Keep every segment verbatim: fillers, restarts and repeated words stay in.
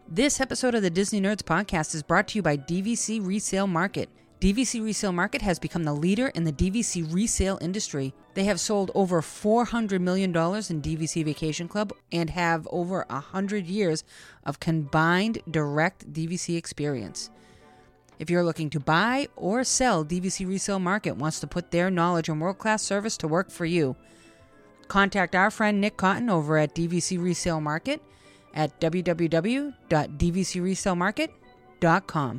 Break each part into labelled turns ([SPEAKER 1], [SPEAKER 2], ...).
[SPEAKER 1] This episode of the Disney Nerds podcast is brought to you by D V C Resale Market. D V C Resale Market has become the leader in the D V C resale industry. They have sold over four hundred million dollars in D V C Vacation Club and have over one hundred years of combined direct D V C experience. If you're looking to buy or sell, D V C Resale Market wants to put their knowledge and world-class service to work for you. Contact our friend Nick Cotton over at D V C Resale Market at w w w dot d v c resale market dot com.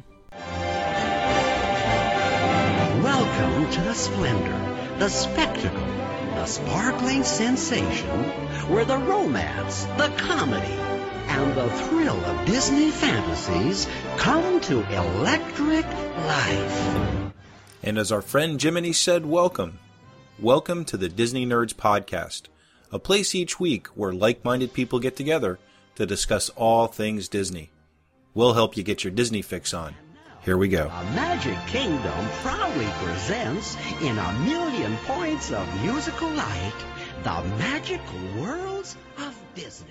[SPEAKER 2] Welcome to the splendor, the spectacle, the sparkling sensation, where the romance, the comedy, and the thrill of Disney fantasies come to electric life.
[SPEAKER 3] And as our friend Jiminy said, welcome. Welcome to the Disney Nerds Podcast, a place each week where like-minded people get together to discuss all things Disney. We'll help you get your Disney fix on. Here we go.
[SPEAKER 2] A Magic Kingdom proudly presents, in a million points of musical light, the magical worlds of Disney.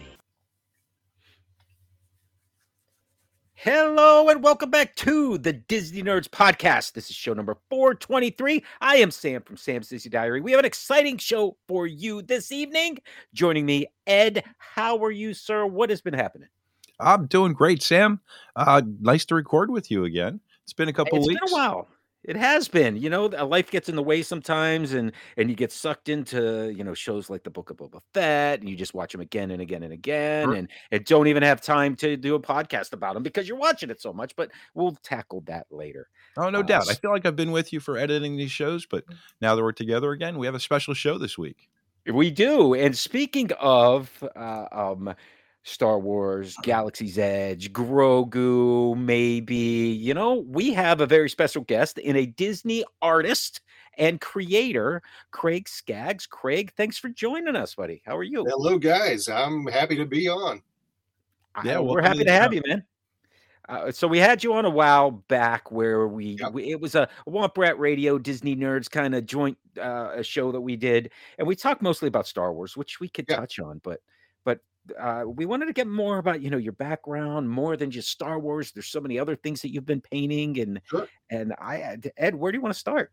[SPEAKER 4] Hello and welcome back to the Disney Nerds Podcast. This is show number four twenty-three. I am Sam from Sam's Disney Diary. We have an exciting show for you this evening. Joining me, Ed. How are you, sir? What has been happening?
[SPEAKER 5] I'm doing great, Sam. Uh, nice to record with you again. It's been a couple
[SPEAKER 4] It's
[SPEAKER 5] weeks.
[SPEAKER 4] been a while. It has been. You know, life gets in the way sometimes, and and you get sucked into, you know, shows like the Book of Boba Fett, and you just watch them again and again and again,
[SPEAKER 5] Sure.
[SPEAKER 4] and, and don't even have time to do a podcast about them because you're watching it so much, but we'll tackle that later.
[SPEAKER 5] Oh, no
[SPEAKER 4] Uh,
[SPEAKER 5] doubt. I feel like I've been with you for editing these shows, but now that we're together again, we have a special show this week.
[SPEAKER 4] We do. And speaking of uh, um, Star Wars, Galaxy's Edge, Grogu, maybe, you know, we have a very special guest in a Disney artist and creator, Craig Skaggs. Craig, thanks for joining us, buddy. How are you?
[SPEAKER 6] Hello, guys. I'm happy to be on.
[SPEAKER 5] Yeah,
[SPEAKER 4] Uh, we're
[SPEAKER 5] welcome
[SPEAKER 4] happy
[SPEAKER 5] to
[SPEAKER 4] to
[SPEAKER 5] the
[SPEAKER 4] have
[SPEAKER 5] show.
[SPEAKER 4] you, man. Uh, so we had you on a while back where we,
[SPEAKER 6] Yep.
[SPEAKER 4] we it was a Womp Rat Radio Disney Nerds kind of joint uh, a show that we did, and we talked mostly about Star Wars, which we could
[SPEAKER 6] Yeah.
[SPEAKER 4] touch on, but but uh, we wanted to get more about, you know, your background, more than just Star Wars. There's so many other things that you've been painting, and
[SPEAKER 6] Sure.
[SPEAKER 4] and I Ed, where do you want to start?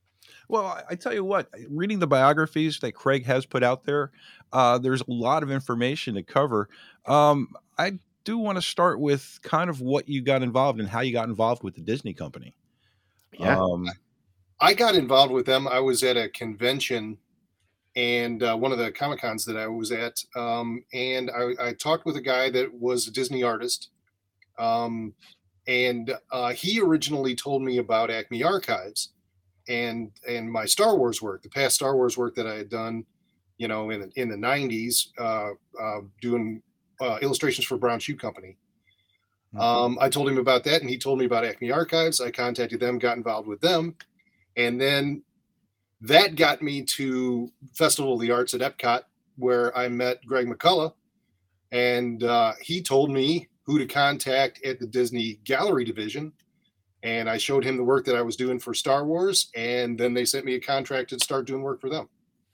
[SPEAKER 5] Well, I, I tell you what, reading the biographies that Craig has put out there, uh, there's a lot of information to cover. Um, I do want to start with kind of what you got involved and how you got involved with the Disney company.
[SPEAKER 4] Yeah.
[SPEAKER 5] Um,
[SPEAKER 6] I got involved with them. I was at a convention and uh, one of the Comic Cons that I was at. Um, and I, I talked with a guy that was a Disney artist. Um, and uh, he originally told me about Acme Archives and and my Star Wars work, the past Star Wars work that I had done, you know, in the, in the nineties, uh, uh, doing uh, illustrations for Brown Shoe Company. Um, I told him about that, and he told me about Acme Archives. I contacted them, got involved with them, and then that got me to Festival of the Arts at Epcot, where I met Greg McCullough, and uh, he told me who to contact at the Disney Gallery division, and I showed him the work that I was doing for Star Wars, and then they sent me a contract to start doing work for them.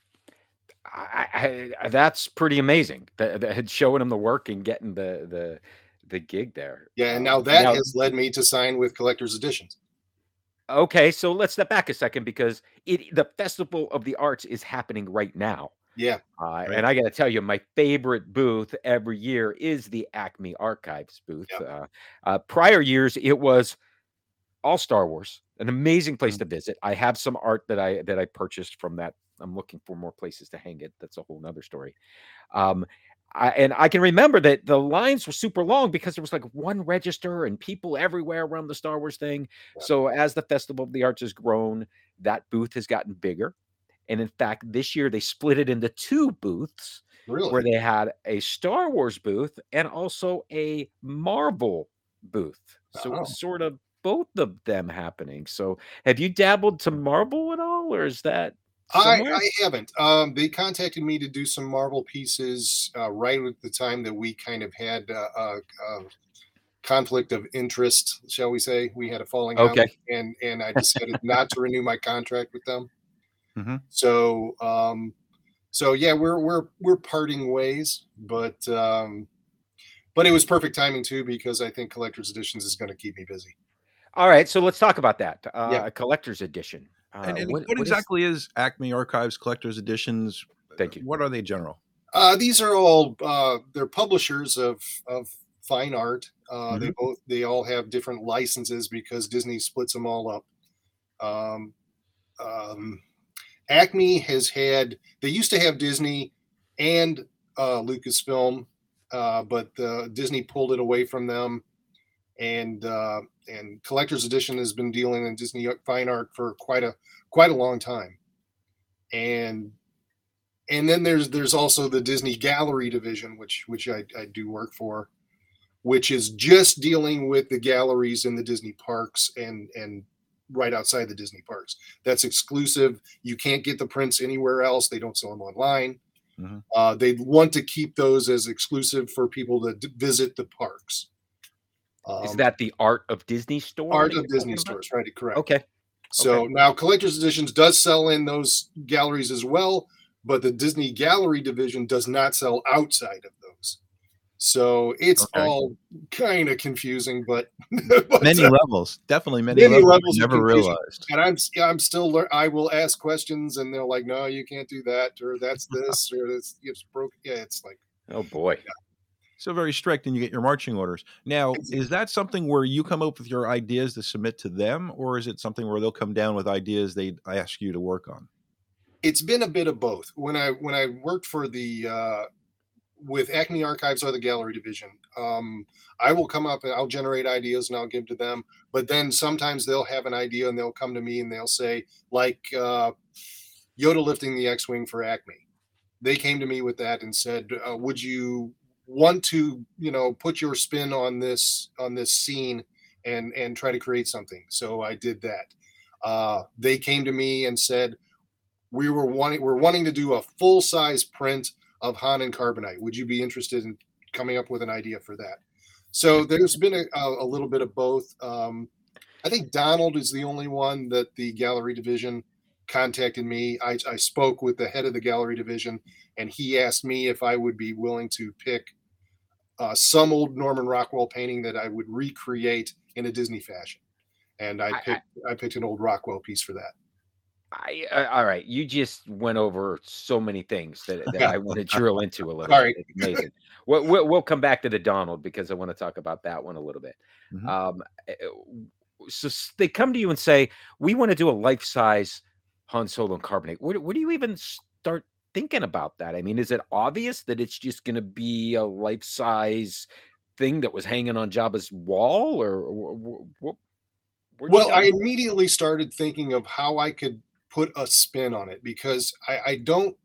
[SPEAKER 4] I, I, that's pretty amazing. That, that showing him the work and getting the the the gig there.
[SPEAKER 6] Yeah, and
[SPEAKER 4] Uh,
[SPEAKER 6] now that
[SPEAKER 4] now-
[SPEAKER 6] has led me to sign with Collector's Editions.
[SPEAKER 4] Okay, so let's step back a second because it the Festival of the Arts is happening right now.
[SPEAKER 6] Yeah,
[SPEAKER 4] Uh, And I got to tell you, my favorite booth every year is the Acme Archives booth.
[SPEAKER 6] Yep.
[SPEAKER 4] Uh, uh, prior years, it was all Star Wars, an amazing place to visit. I have some art that I that I purchased from that. I'm looking for more places to hang it. That's a whole nother story. Um, I, and I can remember that the lines were super long because there was like one register and people everywhere around the Star Wars thing.
[SPEAKER 6] Yeah.
[SPEAKER 4] So as the Festival of the Arts has grown, that booth has gotten bigger. And in fact, this year they split it into two booths
[SPEAKER 6] really.
[SPEAKER 4] where they had a Star Wars booth and also a Marvel booth. So
[SPEAKER 6] Oh.
[SPEAKER 4] it's sort of both of them happening. So have you dabbled to Marvel at all, or is that
[SPEAKER 6] I,
[SPEAKER 4] somewhere?
[SPEAKER 6] I haven't. Um, they contacted me to do some Marvel pieces uh, right at the time that we kind of had uh, a, a conflict of interest, shall we say? We had a falling out,
[SPEAKER 4] Okay.
[SPEAKER 6] and and I decided not to renew my contract with them.
[SPEAKER 5] Mhm.
[SPEAKER 6] So, um, so yeah, we're we're we're parting ways, but um, but it was perfect timing too, because I think Collector's Editions is going to keep me busy.
[SPEAKER 4] All right, so let's talk about that. Uh,
[SPEAKER 6] Yeah.
[SPEAKER 4] A collector's edition. Uh,
[SPEAKER 5] And, and
[SPEAKER 4] what,
[SPEAKER 5] what,
[SPEAKER 4] what is-
[SPEAKER 5] exactly is, Acme Archives Collector's Editions?
[SPEAKER 4] Thank you.
[SPEAKER 5] What are they, general?
[SPEAKER 6] Uh, these are all uh, they're publishers of of fine art. Uh, They
[SPEAKER 5] Mhm.
[SPEAKER 6] both they all have different licenses because Disney splits them all up. Um, um, Acme has had they used to have Disney and uh, Lucasfilm, uh, but uh, Disney pulled it away from them, and uh, and Collector's Edition has been dealing in Disney fine art for quite a quite a long time, and and then there's there's also the Disney Gallery division, which which I, I do work for, which is just dealing with the galleries in the Disney parks and and right outside the Disney parks. That's exclusive. You can't get the prints anywhere else. They don't sell them online.
[SPEAKER 5] Mhm.
[SPEAKER 6] Uh, they want to keep those as exclusive for people to d- visit the parks.
[SPEAKER 4] is
[SPEAKER 6] Um,
[SPEAKER 4] that the Art of Disney store?
[SPEAKER 6] Art
[SPEAKER 4] that
[SPEAKER 6] of
[SPEAKER 4] you're
[SPEAKER 6] Disney
[SPEAKER 4] talking about?
[SPEAKER 6] stores, right? Correct.
[SPEAKER 4] Okay.
[SPEAKER 6] So
[SPEAKER 4] Okay.
[SPEAKER 6] now Collector's Editions does sell in those galleries as well, but the Disney Gallery division does not sell outside of those. So it's
[SPEAKER 5] Okay.
[SPEAKER 6] all kind of confusing, but, but,
[SPEAKER 5] Many
[SPEAKER 6] uh,
[SPEAKER 5] levels, definitely many,
[SPEAKER 6] Many
[SPEAKER 5] levels.
[SPEAKER 6] levels
[SPEAKER 5] I
[SPEAKER 6] of
[SPEAKER 5] never
[SPEAKER 6] confusion.
[SPEAKER 5] realized.
[SPEAKER 6] and I'm yeah, I'm still lear- I will ask questions and they're like, no, you can't do that, or that's this, or this it's broke. Yeah, it's like
[SPEAKER 4] Oh boy.
[SPEAKER 5] So very strict, and you get your marching orders. Now, is that something where you come up with your ideas to submit to them, or is it something where they'll come down with ideas they ask you to work on?
[SPEAKER 6] it's been a bit of both. When I when I worked for the uh, with Acme Archives or the Gallery division, um, I will come up and I'll generate ideas and I'll give to them. But then sometimes they'll have an idea and they'll come to me and they'll say, like uh, Yoda lifting the X-wing for Acme. They came to me with that and said, uh, "Would you want to, you know, put your spin on this on this scene and and try to create something?" So I did that. Uh, they came to me and said, we were wanting we're wanting to do a full size print of Han and Carbonite. Would you be interested in coming up with an idea for that? So there's been a, a little bit of both. Um, I think Donald is the only one that the gallery division contacted me. I, I spoke with the head of the gallery division, and he asked me if I would be willing to pick uh, some old Norman Rockwell painting that I would recreate in a Disney fashion. And I
[SPEAKER 4] I-
[SPEAKER 6] picked I, I picked an old Rockwell piece for that.
[SPEAKER 4] I, uh, all right, you just went over so many things that, that I want to drill into a little
[SPEAKER 6] Sorry.
[SPEAKER 4] bit. It's amazing. We'll, we'll, we'll come back to the Donald because I want to talk about that one a little bit.
[SPEAKER 5] Mhm.
[SPEAKER 4] Um, eh, so s- they come to you and say, we want to do a life-size Han Solo and Carbonate. Where, where do you even start thinking about that? I mean, is it obvious that it's just going to be a life-size thing that was hanging on Jabba's wall, or what?
[SPEAKER 6] Well, I immediately started thinking of how I could put a spin on it, because I, I don't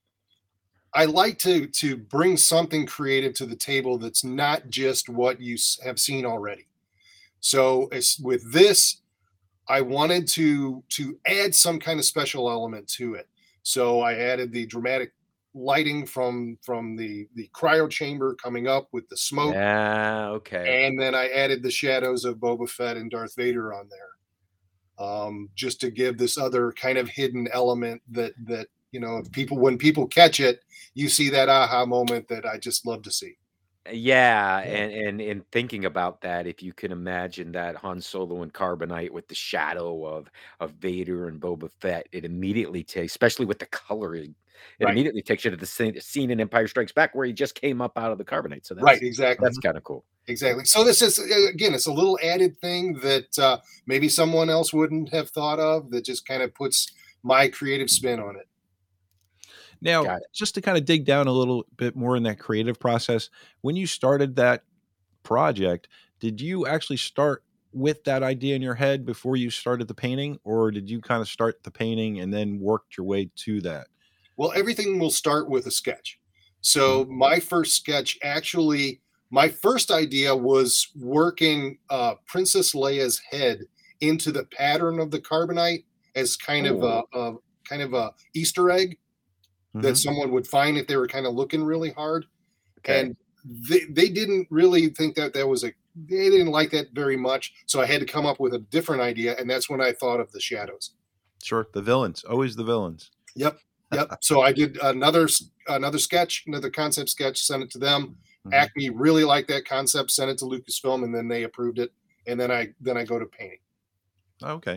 [SPEAKER 6] I like to to bring something creative to the table that's not just what you s- have seen already. So it's, with this, I wanted to to add some kind of special element to it. So I added the dramatic lighting from from the the cryo chamber coming up with the smoke,
[SPEAKER 4] Yeah, okay.
[SPEAKER 6] and then I added the shadows of Boba Fett and Darth Vader on there, um, just to give this other kind of hidden element that that you know, if people when people catch it, you see that aha moment that I just love to see.
[SPEAKER 4] Yeah, and and and thinking about that, if you can imagine that Han Solo and Carbonite with the shadow of of Vader and Boba Fett, it immediately takes, especially with the coloring, it
[SPEAKER 6] Right.
[SPEAKER 4] immediately takes you to the scene, scene in Empire Strikes Back where he just came up out of the Carbonite. So that's
[SPEAKER 6] Right, exactly.
[SPEAKER 4] that's kind of cool.
[SPEAKER 6] Exactly. So this is uh, again, it's a little added thing that uh, maybe someone else wouldn't have thought of, that just kind of puts my creative spin on it.
[SPEAKER 5] Now,
[SPEAKER 4] Got it.
[SPEAKER 5] just to kind of dig down a little bit more in that creative process, when you started that project, did you actually start with that idea in your head before you started the painting, or did you kind of start the painting and then worked your way to that?
[SPEAKER 6] Well, everything will start with a sketch. So my first sketch, actually, my first idea was working uh, Princess Leia's head into the pattern of the Carbonite as kind of a, a kind of a Easter egg that
[SPEAKER 5] Mhm.
[SPEAKER 6] someone would find if they were kind of looking really hard.
[SPEAKER 4] Okay.
[SPEAKER 6] And they, they didn't really think that that was a they didn't like that very much, so I had to come up with a different idea, and that's when I thought of the shadows.
[SPEAKER 5] Sure, the villains, always the villains.
[SPEAKER 6] Yep, yep. So I did another another sketch, another concept sketch, sent it to them,
[SPEAKER 5] Mhm.
[SPEAKER 6] Acme really liked that concept, sent it to Lucasfilm, and then they approved it. And then I then I go to painting.
[SPEAKER 5] Okay.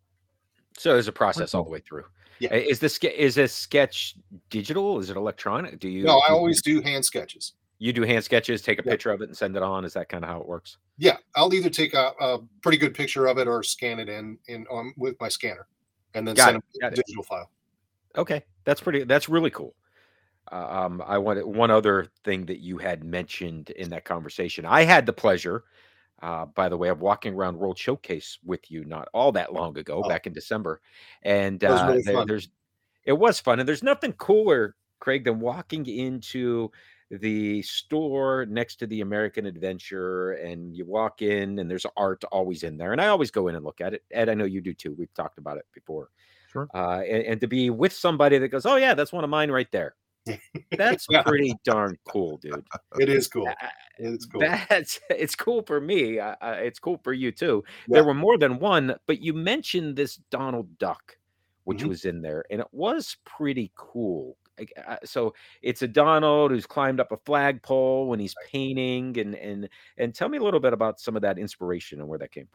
[SPEAKER 4] So there's a process all the way through.
[SPEAKER 6] Yeah.
[SPEAKER 4] Uh, Is this ske- is this sketch digital? Is it electronic? Do you
[SPEAKER 6] No, I
[SPEAKER 4] do
[SPEAKER 6] always do hand sketches.
[SPEAKER 4] you do hand sketches, take a
[SPEAKER 6] Yeah.
[SPEAKER 4] picture of it and send it on? Is that kind of how it works?
[SPEAKER 6] Yeah, I'll either take a, a pretty good picture of it or scan it in in um, with my scanner, and then
[SPEAKER 4] Got
[SPEAKER 6] send
[SPEAKER 4] it,
[SPEAKER 6] them
[SPEAKER 4] got
[SPEAKER 6] a
[SPEAKER 4] it.
[SPEAKER 6] digital file.
[SPEAKER 4] Okay, that's pretty. That's really cool. Uh, um, I wanted one other thing that you had mentioned in that conversation. I had the pleasure, uh, by the way, of walking around World Showcase with you not all that long ago,
[SPEAKER 6] Oh.
[SPEAKER 4] back in December, and
[SPEAKER 6] That was
[SPEAKER 4] uh,
[SPEAKER 6] really
[SPEAKER 4] there-
[SPEAKER 6] fun.
[SPEAKER 4] there's it was fun, and there's nothing cooler, Craig, than walking into the store next to the American Adventure, and you walk in, and there's art always in there, and I always go in and look at it. Ed, I know you do too. We've talked about it before.
[SPEAKER 5] Sure.
[SPEAKER 4] Uh, and, and to be with somebody that goes, "Oh yeah, that's one of mine right there." That's
[SPEAKER 6] Yeah.
[SPEAKER 4] pretty darn cool, dude.
[SPEAKER 6] It is cool.
[SPEAKER 4] Uh,
[SPEAKER 6] It's cool.
[SPEAKER 4] That's it's cool for me. Uh, uh, it's cool for you too.
[SPEAKER 6] Yeah.
[SPEAKER 4] There were more than one, but you mentioned this Donald Duck, which
[SPEAKER 6] Mhm.
[SPEAKER 4] was in there, and it was pretty cool. Like, uh, so it's a Donald who's climbed up a flagpole when he's painting, and and and tell me a little bit about some of that inspiration and where that came from.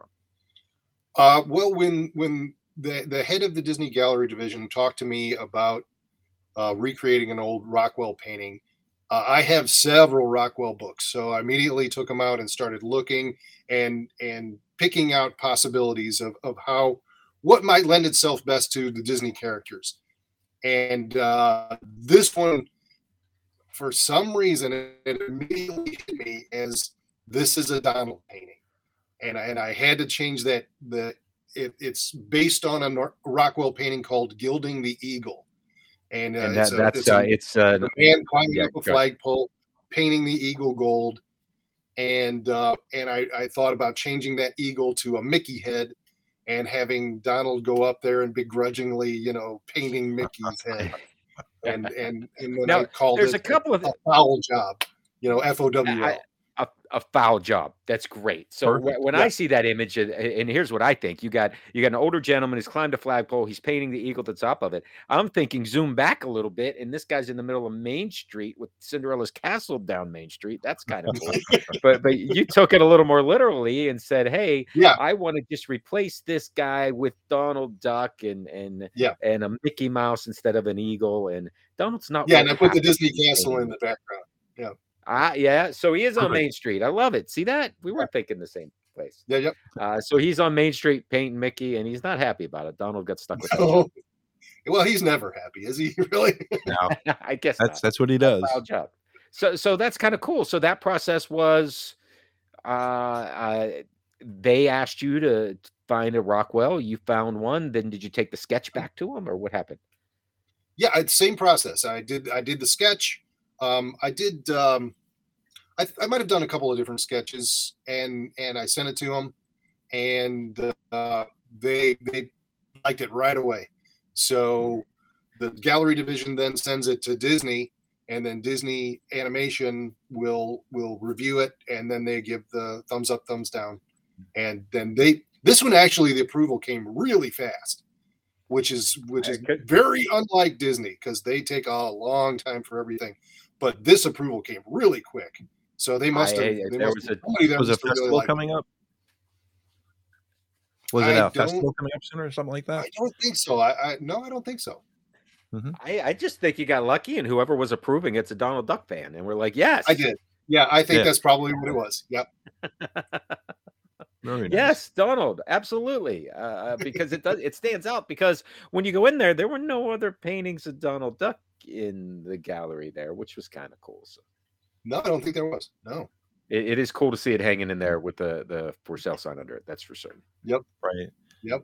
[SPEAKER 6] Uh, well, when when the the head of the Disney Gallery division talked to me about uh, recreating an old Rockwell painting, uh, I have several Rockwell books, so I immediately took them out and started looking and and picking out possibilities of of how what might lend itself best to the Disney characters. And uh, this one, for some reason, it, it immediately hit me as this is a Donald painting, and I, and I had to change that. The it, it's based on a Nor- Rockwell painting called "Gilding the Eagle," and, uh,
[SPEAKER 4] And
[SPEAKER 6] it's
[SPEAKER 4] that
[SPEAKER 6] a,
[SPEAKER 4] that's
[SPEAKER 6] it's
[SPEAKER 4] uh,
[SPEAKER 6] a,
[SPEAKER 4] it's uh,
[SPEAKER 6] a man climbing
[SPEAKER 4] yeah,
[SPEAKER 6] up a
[SPEAKER 4] go ahead.
[SPEAKER 6] flagpole, painting the eagle gold, and uh, and I, I thought about changing that eagle to a Mickey head, and having Donald go up there and begrudgingly, you know, painting Mickey's head, and and and then
[SPEAKER 4] Now,
[SPEAKER 6] I called
[SPEAKER 4] there's
[SPEAKER 6] it
[SPEAKER 4] a couple of
[SPEAKER 6] a foul job, you know, F O W
[SPEAKER 4] I,
[SPEAKER 6] L.
[SPEAKER 4] a, a foul job. That's great. So wh-
[SPEAKER 5] Perfect.
[SPEAKER 4] when
[SPEAKER 6] Yeah.
[SPEAKER 4] I see that image, and, and here's what I think: you got you got an older gentleman who's climbed a flagpole. He's painting the eagle at the top of it. I'm thinking zoom back a little bit, and this guy's in the middle of Main Street with Cinderella's castle down Main Street. That's kind of cool. but but you took it a little more literally and said, "Hey,
[SPEAKER 6] Yeah.
[SPEAKER 4] I want to just replace this guy with Donald Duck and and
[SPEAKER 6] Yeah.
[SPEAKER 4] and a Mickey Mouse instead of an eagle." And Donald's not.
[SPEAKER 6] Yeah,
[SPEAKER 4] what
[SPEAKER 6] and I put the
[SPEAKER 4] happens
[SPEAKER 6] Disney
[SPEAKER 4] in
[SPEAKER 6] castle
[SPEAKER 4] painting.
[SPEAKER 6] in the background. Yeah,
[SPEAKER 4] Ah, yeah. So he is on
[SPEAKER 5] Perfect.
[SPEAKER 4] Main Street. I love it. See that? We were thinking the same place.
[SPEAKER 6] yeah, yep.
[SPEAKER 4] Uh, so he's on Main Street painting Mickey, and he's not happy about it. Donald got stuck with that.
[SPEAKER 6] Oh, well, he's never happy, is he? Really?
[SPEAKER 5] No,
[SPEAKER 4] job. I guess
[SPEAKER 5] that's
[SPEAKER 4] not.
[SPEAKER 5] that's what he does.
[SPEAKER 4] Foul job. So so that's kind of cool. So that process was, uh, uh, they asked you to find a Rockwell. You found one. Then did you take the sketch back to him, or what happened?
[SPEAKER 6] Yeah, it's same process. I did I did the sketch. Um, I did. Um, I, I might have done a couple of different sketches, and and I sent it to them, and uh, they they liked it right away. So the gallery division then sends it to Disney, and then Disney Animation will will review it, and then they give the thumbs up, thumbs down, and then they this one actually the approval came really fast, which is which is
[SPEAKER 4] Okay.
[SPEAKER 6] very unlike Disney because they take a long time for everything, but this approval came really quick. So they must have.
[SPEAKER 4] I-
[SPEAKER 6] they
[SPEAKER 4] there
[SPEAKER 6] must
[SPEAKER 4] was
[SPEAKER 6] have-
[SPEAKER 4] a-
[SPEAKER 6] somebody there
[SPEAKER 5] Was a
[SPEAKER 6] must have really
[SPEAKER 5] festival
[SPEAKER 6] liked it.
[SPEAKER 5] coming up? Was it
[SPEAKER 6] I
[SPEAKER 5] a
[SPEAKER 6] don't-
[SPEAKER 5] festival coming up soon or something like that?
[SPEAKER 6] I don't think so. I, I no, I don't think so.
[SPEAKER 4] I, I just think you got lucky, and whoever was approving it's a Donald Duck fan, and we're like, yes,
[SPEAKER 6] I did. Yeah, I think
[SPEAKER 5] Yeah.
[SPEAKER 6] that's probably what it was. Yep.
[SPEAKER 5] Very nice.
[SPEAKER 4] Yes, Donald, absolutely. Uh, because it does, it stands out because when you go in there, there were no other paintings of Donald Duck in the gallery there, which was kind of cool. So
[SPEAKER 6] No, I don't think there was. No.
[SPEAKER 4] it, it is cool to see it hanging in there with the the for sale sign under it. That's for certain.
[SPEAKER 5] Right.
[SPEAKER 6] Yep.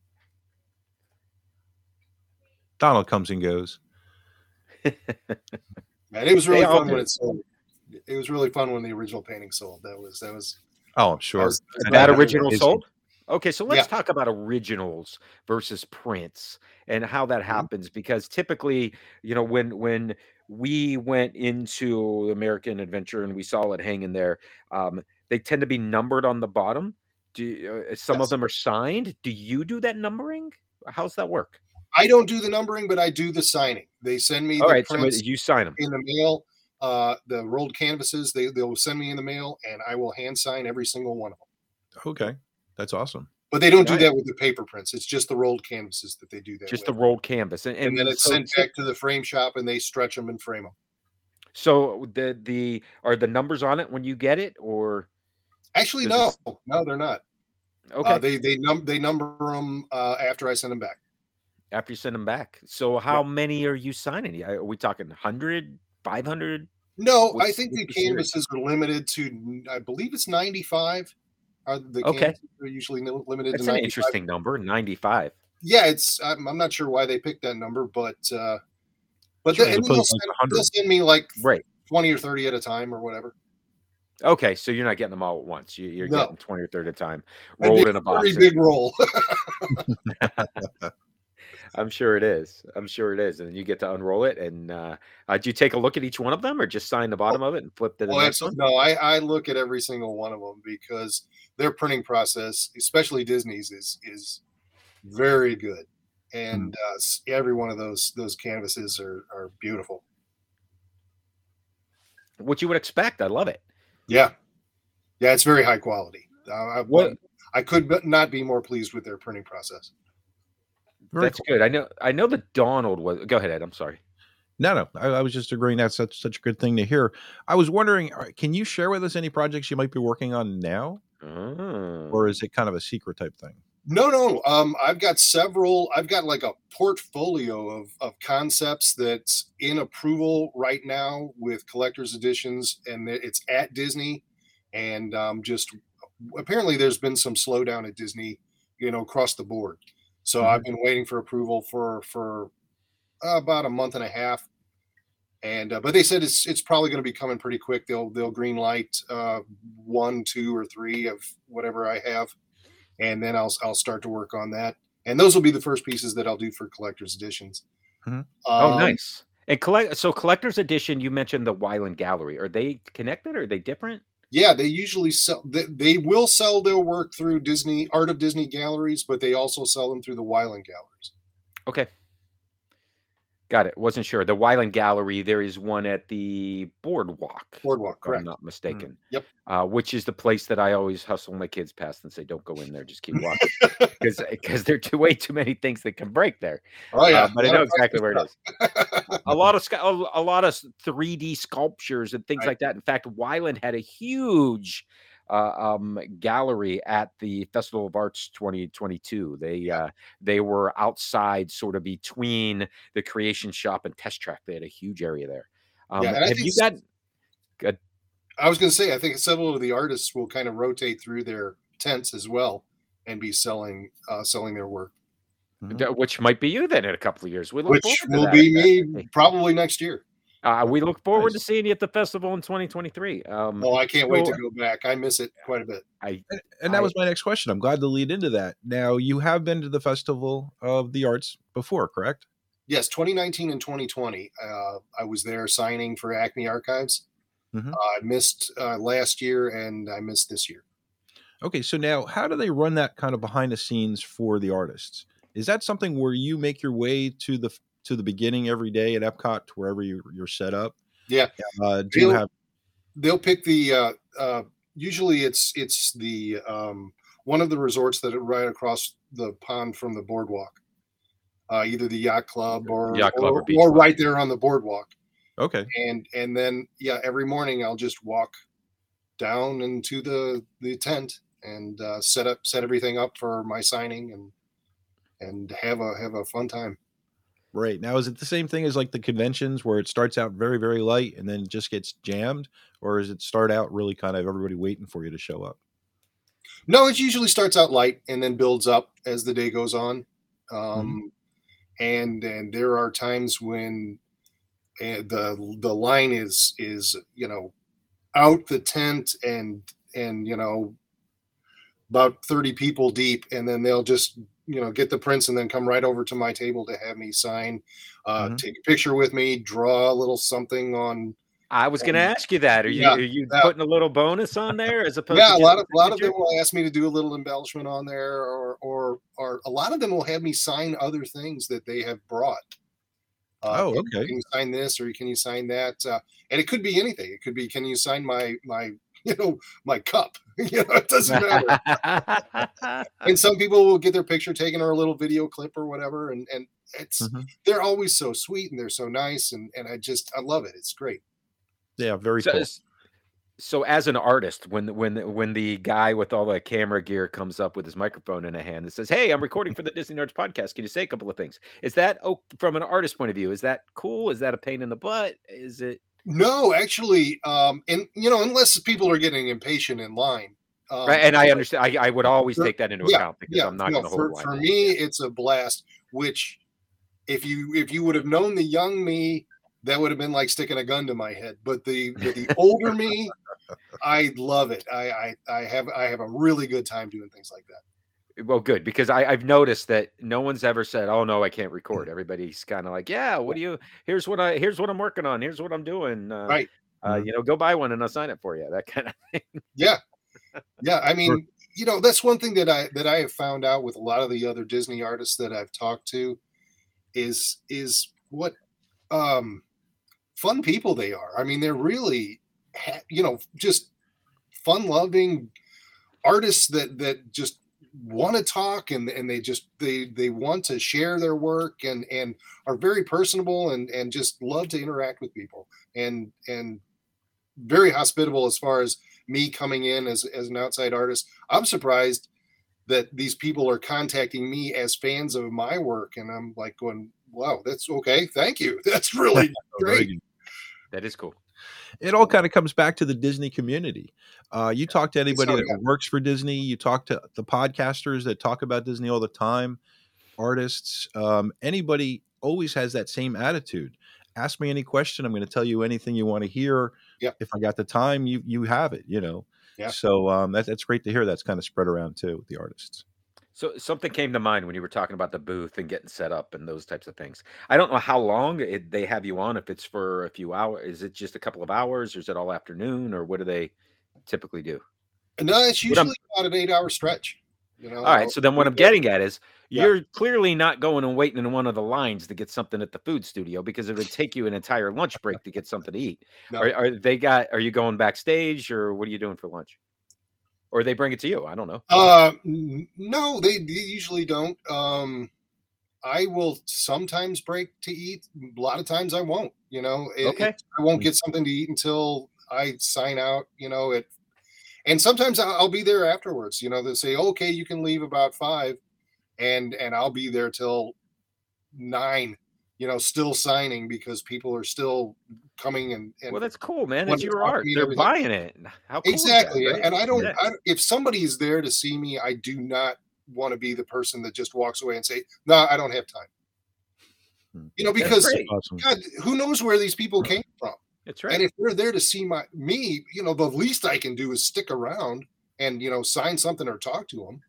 [SPEAKER 5] Donald comes and goes.
[SPEAKER 6] And it was really
[SPEAKER 4] They all
[SPEAKER 6] fun when
[SPEAKER 4] do.
[SPEAKER 6] it sold. It was really fun when the original painting sold. That was that was
[SPEAKER 5] Oh, I'm sure.
[SPEAKER 6] was-
[SPEAKER 5] And
[SPEAKER 4] That
[SPEAKER 5] that
[SPEAKER 4] original
[SPEAKER 5] is-
[SPEAKER 4] sold. Okay, so let's
[SPEAKER 6] Yeah.
[SPEAKER 4] talk about originals versus prints and how that happens because typically, you know, when when we went into American Adventure and we saw it hanging there, um, they tend to be numbered on the bottom. Do you, uh, some of
[SPEAKER 6] Yes.
[SPEAKER 4] them are signed? Do you do that numbering? How's that work?
[SPEAKER 6] I don't do the numbering, but I do the signing. They send me
[SPEAKER 4] All
[SPEAKER 6] the
[SPEAKER 4] right, so
[SPEAKER 6] prints
[SPEAKER 4] you sign them.
[SPEAKER 6] in the mail, uh, the rolled canvases. They they'll send me in the mail, and I will hand sign every single one of them.
[SPEAKER 5] Okay, that's awesome.
[SPEAKER 6] But they don't do
[SPEAKER 4] Right.
[SPEAKER 6] that with the paper prints. It's just the rolled canvases that they do that
[SPEAKER 4] Just
[SPEAKER 6] with.
[SPEAKER 4] the rolled canvas, and,
[SPEAKER 6] and then
[SPEAKER 4] and
[SPEAKER 6] it's
[SPEAKER 4] so,
[SPEAKER 6] sent back to the frame shop, and they stretch them and frame them.
[SPEAKER 4] so the the are the numbers on it when you get it, or
[SPEAKER 6] Actually,
[SPEAKER 4] does
[SPEAKER 6] no,
[SPEAKER 4] it?
[SPEAKER 6] no, they're not.
[SPEAKER 4] Okay,
[SPEAKER 6] Uh, they they num they number them uh, after I send them back.
[SPEAKER 4] after you send them back. So how many are you signing? Are we talking one hundred, five hundred?
[SPEAKER 6] No, I
[SPEAKER 4] What's-
[SPEAKER 6] think the
[SPEAKER 4] what's the series?
[SPEAKER 6] canvases are limited to, I believe it's ninety-five. Are the
[SPEAKER 4] Okay.
[SPEAKER 6] canvases are usually no- limited
[SPEAKER 4] That's
[SPEAKER 6] to
[SPEAKER 4] an
[SPEAKER 6] ninety-five.
[SPEAKER 4] interesting number, ninety-five.
[SPEAKER 6] Yeah, it's. I'm, I'm not sure why they picked that number, but uh, but
[SPEAKER 5] Sure,
[SPEAKER 6] they,
[SPEAKER 5] as
[SPEAKER 6] and they'll,
[SPEAKER 5] opposed to like
[SPEAKER 6] send,
[SPEAKER 5] one hundred.
[SPEAKER 6] they'll send me like
[SPEAKER 4] Right.
[SPEAKER 6] twenty or thirty at a time or whatever.
[SPEAKER 4] Okay, so you're not getting them all at once. You, you're
[SPEAKER 6] No.
[SPEAKER 4] getting twenty or thirty at a time,
[SPEAKER 6] That'd be
[SPEAKER 4] rolled in a box.
[SPEAKER 6] Very big roll.
[SPEAKER 4] I'm sure it is. I'm sure it is. And then you get to unroll it. And uh, uh, do you take a look at each one of them, or just sign the bottom of it and flip to the
[SPEAKER 6] Well,
[SPEAKER 4] next one?
[SPEAKER 6] no, I, I look at every single one of them because their printing process, especially Disney's, is is very good, and uh, s- every one of those those canvases are are beautiful.
[SPEAKER 4] What you would expect. I love it.
[SPEAKER 6] Yeah, yeah, it's very high quality. Uh, I,
[SPEAKER 4] What-
[SPEAKER 6] I could but not be more pleased with their printing process.
[SPEAKER 5] Very
[SPEAKER 4] That's
[SPEAKER 5] cool.
[SPEAKER 4] good. I know. I know the Donald was. Go ahead, Ed. I'm sorry.
[SPEAKER 5] No, no, I, I was just agreeing that's such such a good thing to hear. I was wondering, uh, can you share with us any projects you might be working on now,
[SPEAKER 4] Oh.
[SPEAKER 5] or is it kind of a secret type thing?
[SPEAKER 6] No, no. Um, I've got several. I've got like a portfolio of of concepts that's in approval right now with collector's editions, and it's at Disney. And um, just apparently, there's been some slowdown at Disney, you know, across the board. So
[SPEAKER 5] Mhm.
[SPEAKER 6] I've been waiting for approval for for uh, about a month and a half. And uh, but they said it's it's probably going to be coming pretty quick. They'll they'll green light uh, one, two, or three of whatever I have, and then I'll I'll start to work on that. And those will be the first pieces that I'll do for collector's editions.
[SPEAKER 5] Mhm.
[SPEAKER 4] Oh,
[SPEAKER 6] Um,
[SPEAKER 4] nice. And collect. So collector's edition. You mentioned the Wyland Gallery. Are they connected? Or are they different?
[SPEAKER 6] Yeah, they usually sell. They, they will sell their work through Disney Art of Disney galleries, but they also sell them through the Wyland galleries.
[SPEAKER 4] Okay. Got it. Wasn't sure. The Wyland Gallery, there is one at the Boardwalk.
[SPEAKER 6] Boardwalk,
[SPEAKER 4] if I'm
[SPEAKER 6] correct?
[SPEAKER 4] not mistaken.
[SPEAKER 6] Yep.
[SPEAKER 4] Uh, which is the place that I always hustle my kids past and say, "Don't go in there. Just keep walking," because because there are too way too many things that can break there.
[SPEAKER 6] Oh yeah,
[SPEAKER 4] Uh, but I
[SPEAKER 6] A lot
[SPEAKER 4] know
[SPEAKER 6] of
[SPEAKER 4] exactly where it is.
[SPEAKER 6] stuff.
[SPEAKER 4] A lot of sc- a a lot of three D sculptures and things
[SPEAKER 6] Right.
[SPEAKER 4] like that. In fact, Wyland had a huge uh, um, gallery at the Festival of Arts twenty twenty-two. They uh, they were outside, sort of between the creation shop and test track. They had a huge area there. Um,
[SPEAKER 6] Yeah, and I
[SPEAKER 4] have
[SPEAKER 6] think
[SPEAKER 4] you
[SPEAKER 6] s-
[SPEAKER 4] got? Good.
[SPEAKER 6] I was going to say, I think several of the artists will kind of rotate through their tents as well and be selling uh, selling their work,
[SPEAKER 4] th- Which might be you then in a couple of years. We look
[SPEAKER 6] which
[SPEAKER 4] forward to
[SPEAKER 6] will
[SPEAKER 4] that,
[SPEAKER 6] be me
[SPEAKER 4] definitely.
[SPEAKER 6] probably next year.
[SPEAKER 4] Uh, we look forward
[SPEAKER 5] Nice.
[SPEAKER 4] to seeing you at the festival in twenty twenty-three. Um,
[SPEAKER 6] Oh, I can't wait to
[SPEAKER 4] so-
[SPEAKER 6] go back. I miss it quite a bit.
[SPEAKER 4] I
[SPEAKER 5] And, and that
[SPEAKER 4] I-
[SPEAKER 5] was my next question. I'm glad to lead into that. Now, you have been to the Festival of the Arts before, correct?
[SPEAKER 6] Yes, twenty nineteen and twenty twenty. Uh, I was there signing for Acme Archives.
[SPEAKER 5] Mhm.
[SPEAKER 6] Uh, I missed uh, last year and I missed this year.
[SPEAKER 5] Okay, so now how do they run that kind of behind the scenes for the artists? Is that something where you make your way to the to the beginning every day at Epcot, to wherever you're, you're set up?
[SPEAKER 6] Yeah.
[SPEAKER 5] Uh, do you
[SPEAKER 6] They'll-
[SPEAKER 5] have?
[SPEAKER 6] They'll pick the. Uh, uh, usually, it's it's the um, one of the resorts that are right across the pond from the boardwalk. Uh, either the yacht club or
[SPEAKER 4] Yacht club or
[SPEAKER 6] or,
[SPEAKER 4] beach
[SPEAKER 6] or
[SPEAKER 4] club.
[SPEAKER 6] right there on the boardwalk.
[SPEAKER 5] Okay,
[SPEAKER 6] And and then yeah, every morning I'll just walk down into the the tent and uh, set up set everything up for my signing and and have a have a fun time.
[SPEAKER 5] right. Now, is it the same thing as like the conventions where it starts out very, very light and then just gets jammed, or does it start out really kind of everybody waiting for you to show up?
[SPEAKER 6] No, it usually starts out light and then builds up as the day goes on. Um, And and there are times when uh, the the line is is you know out the tent and and you know about thirty people deep, and then they'll just you know get the prints and then come right over to my table to have me sign, uh,
[SPEAKER 5] Mhm.
[SPEAKER 6] take a picture with me, draw a little something on.
[SPEAKER 4] I was going to
[SPEAKER 6] Um,
[SPEAKER 4] ask you that. Are you
[SPEAKER 6] yeah,
[SPEAKER 4] are you
[SPEAKER 6] yeah.
[SPEAKER 4] putting a little bonus on there as opposed?
[SPEAKER 6] Yeah,
[SPEAKER 4] to
[SPEAKER 6] a
[SPEAKER 4] just
[SPEAKER 6] lot of
[SPEAKER 4] a
[SPEAKER 6] a lot of
[SPEAKER 4] picture?
[SPEAKER 6] them will ask me to do a little embellishment on there, or or or a lot of them will have me sign other things that they have brought. Uh,
[SPEAKER 5] Oh,
[SPEAKER 6] can,
[SPEAKER 5] okay.
[SPEAKER 6] can you sign this or can you sign that? Uh, and it could be anything. It could be, can you sign my my you know my cup? You know, it doesn't matter. And some people will get their picture taken or a little video clip or whatever, and and it's
[SPEAKER 5] Mhm.
[SPEAKER 6] they're always so sweet and they're so nice, and and I just I love it. It's great.
[SPEAKER 5] Yeah, very
[SPEAKER 4] So,
[SPEAKER 5] cool.
[SPEAKER 4] s- so as an artist, when when when the guy with all the camera gear comes up with his microphone in a hand and says, "Hey, I'm recording for the Disney Nerds podcast. Can you say a couple of things?" Is that, oh, from an artist point of view? Is that cool? Is that a pain in the butt? Is it?
[SPEAKER 6] No, actually, um, and you know, unless people are getting impatient in line, um,
[SPEAKER 4] Right, and I understand. I, I would always
[SPEAKER 6] for-
[SPEAKER 4] take that into
[SPEAKER 6] yeah,
[SPEAKER 4] account because
[SPEAKER 6] yeah,
[SPEAKER 4] I'm not
[SPEAKER 6] no,
[SPEAKER 4] going to hold
[SPEAKER 6] for
[SPEAKER 4] the line.
[SPEAKER 6] for
[SPEAKER 4] back.
[SPEAKER 6] me,
[SPEAKER 4] Yeah.
[SPEAKER 6] it's a blast. Which, if you if you would have known the young me, that would have been like sticking a gun to my head. But the but the older me, I love it. I, I I have I have a really good time doing things like that.
[SPEAKER 4] Well, good, because I, I've noticed that no one's ever said, "Oh no, I can't record." Everybody's kind of like, "Yeah, what do you? Here's what I here's what I'm working on. Here's what I'm doing. Uh,
[SPEAKER 6] Right.
[SPEAKER 4] uh,
[SPEAKER 5] Mhm.
[SPEAKER 4] you know, go buy one and I'll sign it for you." That kind of thing.
[SPEAKER 6] Yeah. Yeah. I
[SPEAKER 5] Sure.
[SPEAKER 6] mean, you know, that's one thing that I that I have found out with a lot of the other Disney artists that I've talked to is is what um fun people they are. I mean, they're really ha- you know, just fun loving artists that that just want to talk, and and they just they they want to share their work, and and are very personable, and and just love to interact with people, and and very hospitable as far as me coming in as as an outside artist. I'm surprised that these people are contacting me as fans of my work, and I'm like going, wow, that's okay, thank you. That's really
[SPEAKER 5] Oh, very
[SPEAKER 6] great.
[SPEAKER 5] good.
[SPEAKER 4] That is cool.
[SPEAKER 5] It all kind of comes back to the Disney community. Uh, you talk to anybody
[SPEAKER 6] So,
[SPEAKER 5] that
[SPEAKER 6] yeah.
[SPEAKER 5] works for Disney, you talk to the podcasters that talk about Disney all the time, artists, um, anybody always has that same attitude. Ask me any question, I'm going to tell you anything you want to hear.
[SPEAKER 6] Yep.
[SPEAKER 5] If I got the time, you you have it, you know.
[SPEAKER 6] Yeah.
[SPEAKER 5] So um, that, that's great to hear. That's kind of spread around too with the artists.
[SPEAKER 4] So something came to mind when you were talking about the booth and getting set up and those types of things. I don't know how long it, they have you on. If it's for a few hours, is it just a couple of hours, or is it all afternoon, or what do they typically do?
[SPEAKER 6] No, it's
[SPEAKER 4] What I'm
[SPEAKER 6] usually about an eight hour stretch. You know,
[SPEAKER 4] All right.
[SPEAKER 6] I'll-
[SPEAKER 4] So then what I'm getting at is
[SPEAKER 6] Yeah.
[SPEAKER 4] you're clearly not going and waiting in one of the lines to get something at the food studio, because it would take you an entire lunch break to get something to eat.
[SPEAKER 6] No.
[SPEAKER 4] Are, are they got, are you going backstage, or what are you doing for lunch? Or they bring it to you? I don't know.
[SPEAKER 6] Uh, n- no, they, they usually don't. Um, I will sometimes break to eat. A lot of times I won't. You know, It-
[SPEAKER 4] Okay.
[SPEAKER 6] it- I won't get something to eat until I sign out. You know, it, and sometimes I'll, I'll be there afterwards. You know, they'll say, "Okay, you can leave about five," and and I'll be there till nine. You know, still signing because people are still coming, and, and
[SPEAKER 4] Well, that's cool, man.
[SPEAKER 6] when
[SPEAKER 4] It's
[SPEAKER 6] they
[SPEAKER 4] your
[SPEAKER 6] talk to
[SPEAKER 4] art.
[SPEAKER 6] me and
[SPEAKER 4] They're
[SPEAKER 6] everything.
[SPEAKER 4] buying it. How cool
[SPEAKER 6] Exactly.
[SPEAKER 4] is that, right?
[SPEAKER 6] And I don't,
[SPEAKER 4] Yeah.
[SPEAKER 6] I, if somebody's there to see me, I do not want to be the person that just walks away and say, no, I don't have time.
[SPEAKER 5] Hmm.
[SPEAKER 6] You know,
[SPEAKER 4] That's
[SPEAKER 6] because
[SPEAKER 4] great.
[SPEAKER 5] Awesome.
[SPEAKER 6] God, who knows where these people came from?
[SPEAKER 4] That's
[SPEAKER 6] And
[SPEAKER 4] right.
[SPEAKER 6] if they're there to see my me, you know, the least I can do is stick around and, you know, sign something or talk to them.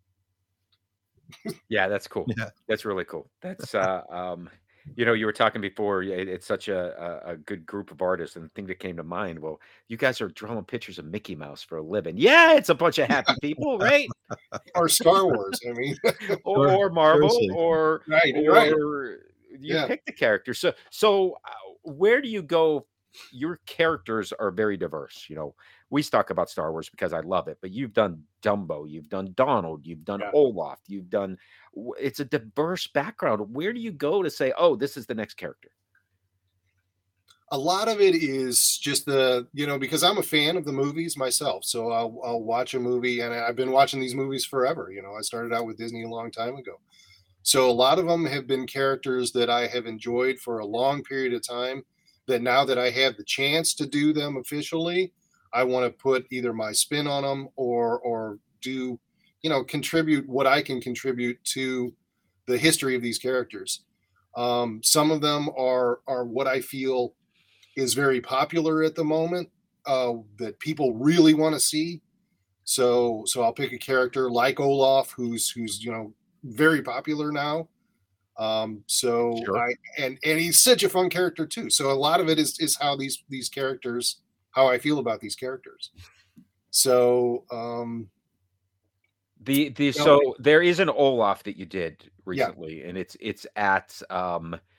[SPEAKER 4] Yeah, that's cool.
[SPEAKER 5] Yeah.
[SPEAKER 4] That's really cool. That's uh um you know, you were talking before, yeah, it- it's such a, a a good group of artists, and the thing that came to mind, well, you guys are drawing pictures of Mickey Mouse for a living. Yeah, it's a bunch of happy people, right?
[SPEAKER 6] Or Star Wars. I mean,
[SPEAKER 4] Or,
[SPEAKER 5] Sure.
[SPEAKER 4] or Marvel,
[SPEAKER 5] Seriously.
[SPEAKER 4] or
[SPEAKER 6] right,
[SPEAKER 4] or
[SPEAKER 6] right.
[SPEAKER 4] you
[SPEAKER 6] Yeah.
[SPEAKER 4] pick the character. So so uh, where do you go? Your characters are very diverse. You know, we talk about Star Wars because I love it, but you've done Dumbo, you've done Donald, you've done
[SPEAKER 6] Yeah.
[SPEAKER 4] Olaf, you've done. w- It's a diverse background. Where do you go to say, oh, this is the next character?
[SPEAKER 6] A lot of it is just the, you know, because I'm a fan of the movies myself. So I'll, I'll watch a movie, and I've been watching these movies forever. You know, I started out with Disney a long time ago. So a lot of them have been characters that I have enjoyed for a long period of time, that now that I have the chance to do them officially, I want to put either my spin on them, or, or do, you know, contribute what I can contribute to the history of these characters. Um, some of them are, are what I feel is very popular at the moment, uh, that people really want to see. So, so I'll pick a character like Olaf, who's who's you know very popular now. Um, so
[SPEAKER 4] Sure.
[SPEAKER 6] I and and he's such a fun character too. So a lot of it is is how these these characters, how I feel about these characters. So um,
[SPEAKER 4] The the
[SPEAKER 6] know,
[SPEAKER 4] so there is an Olaf that you did
[SPEAKER 6] yeah,
[SPEAKER 4] recently, and it's it's at um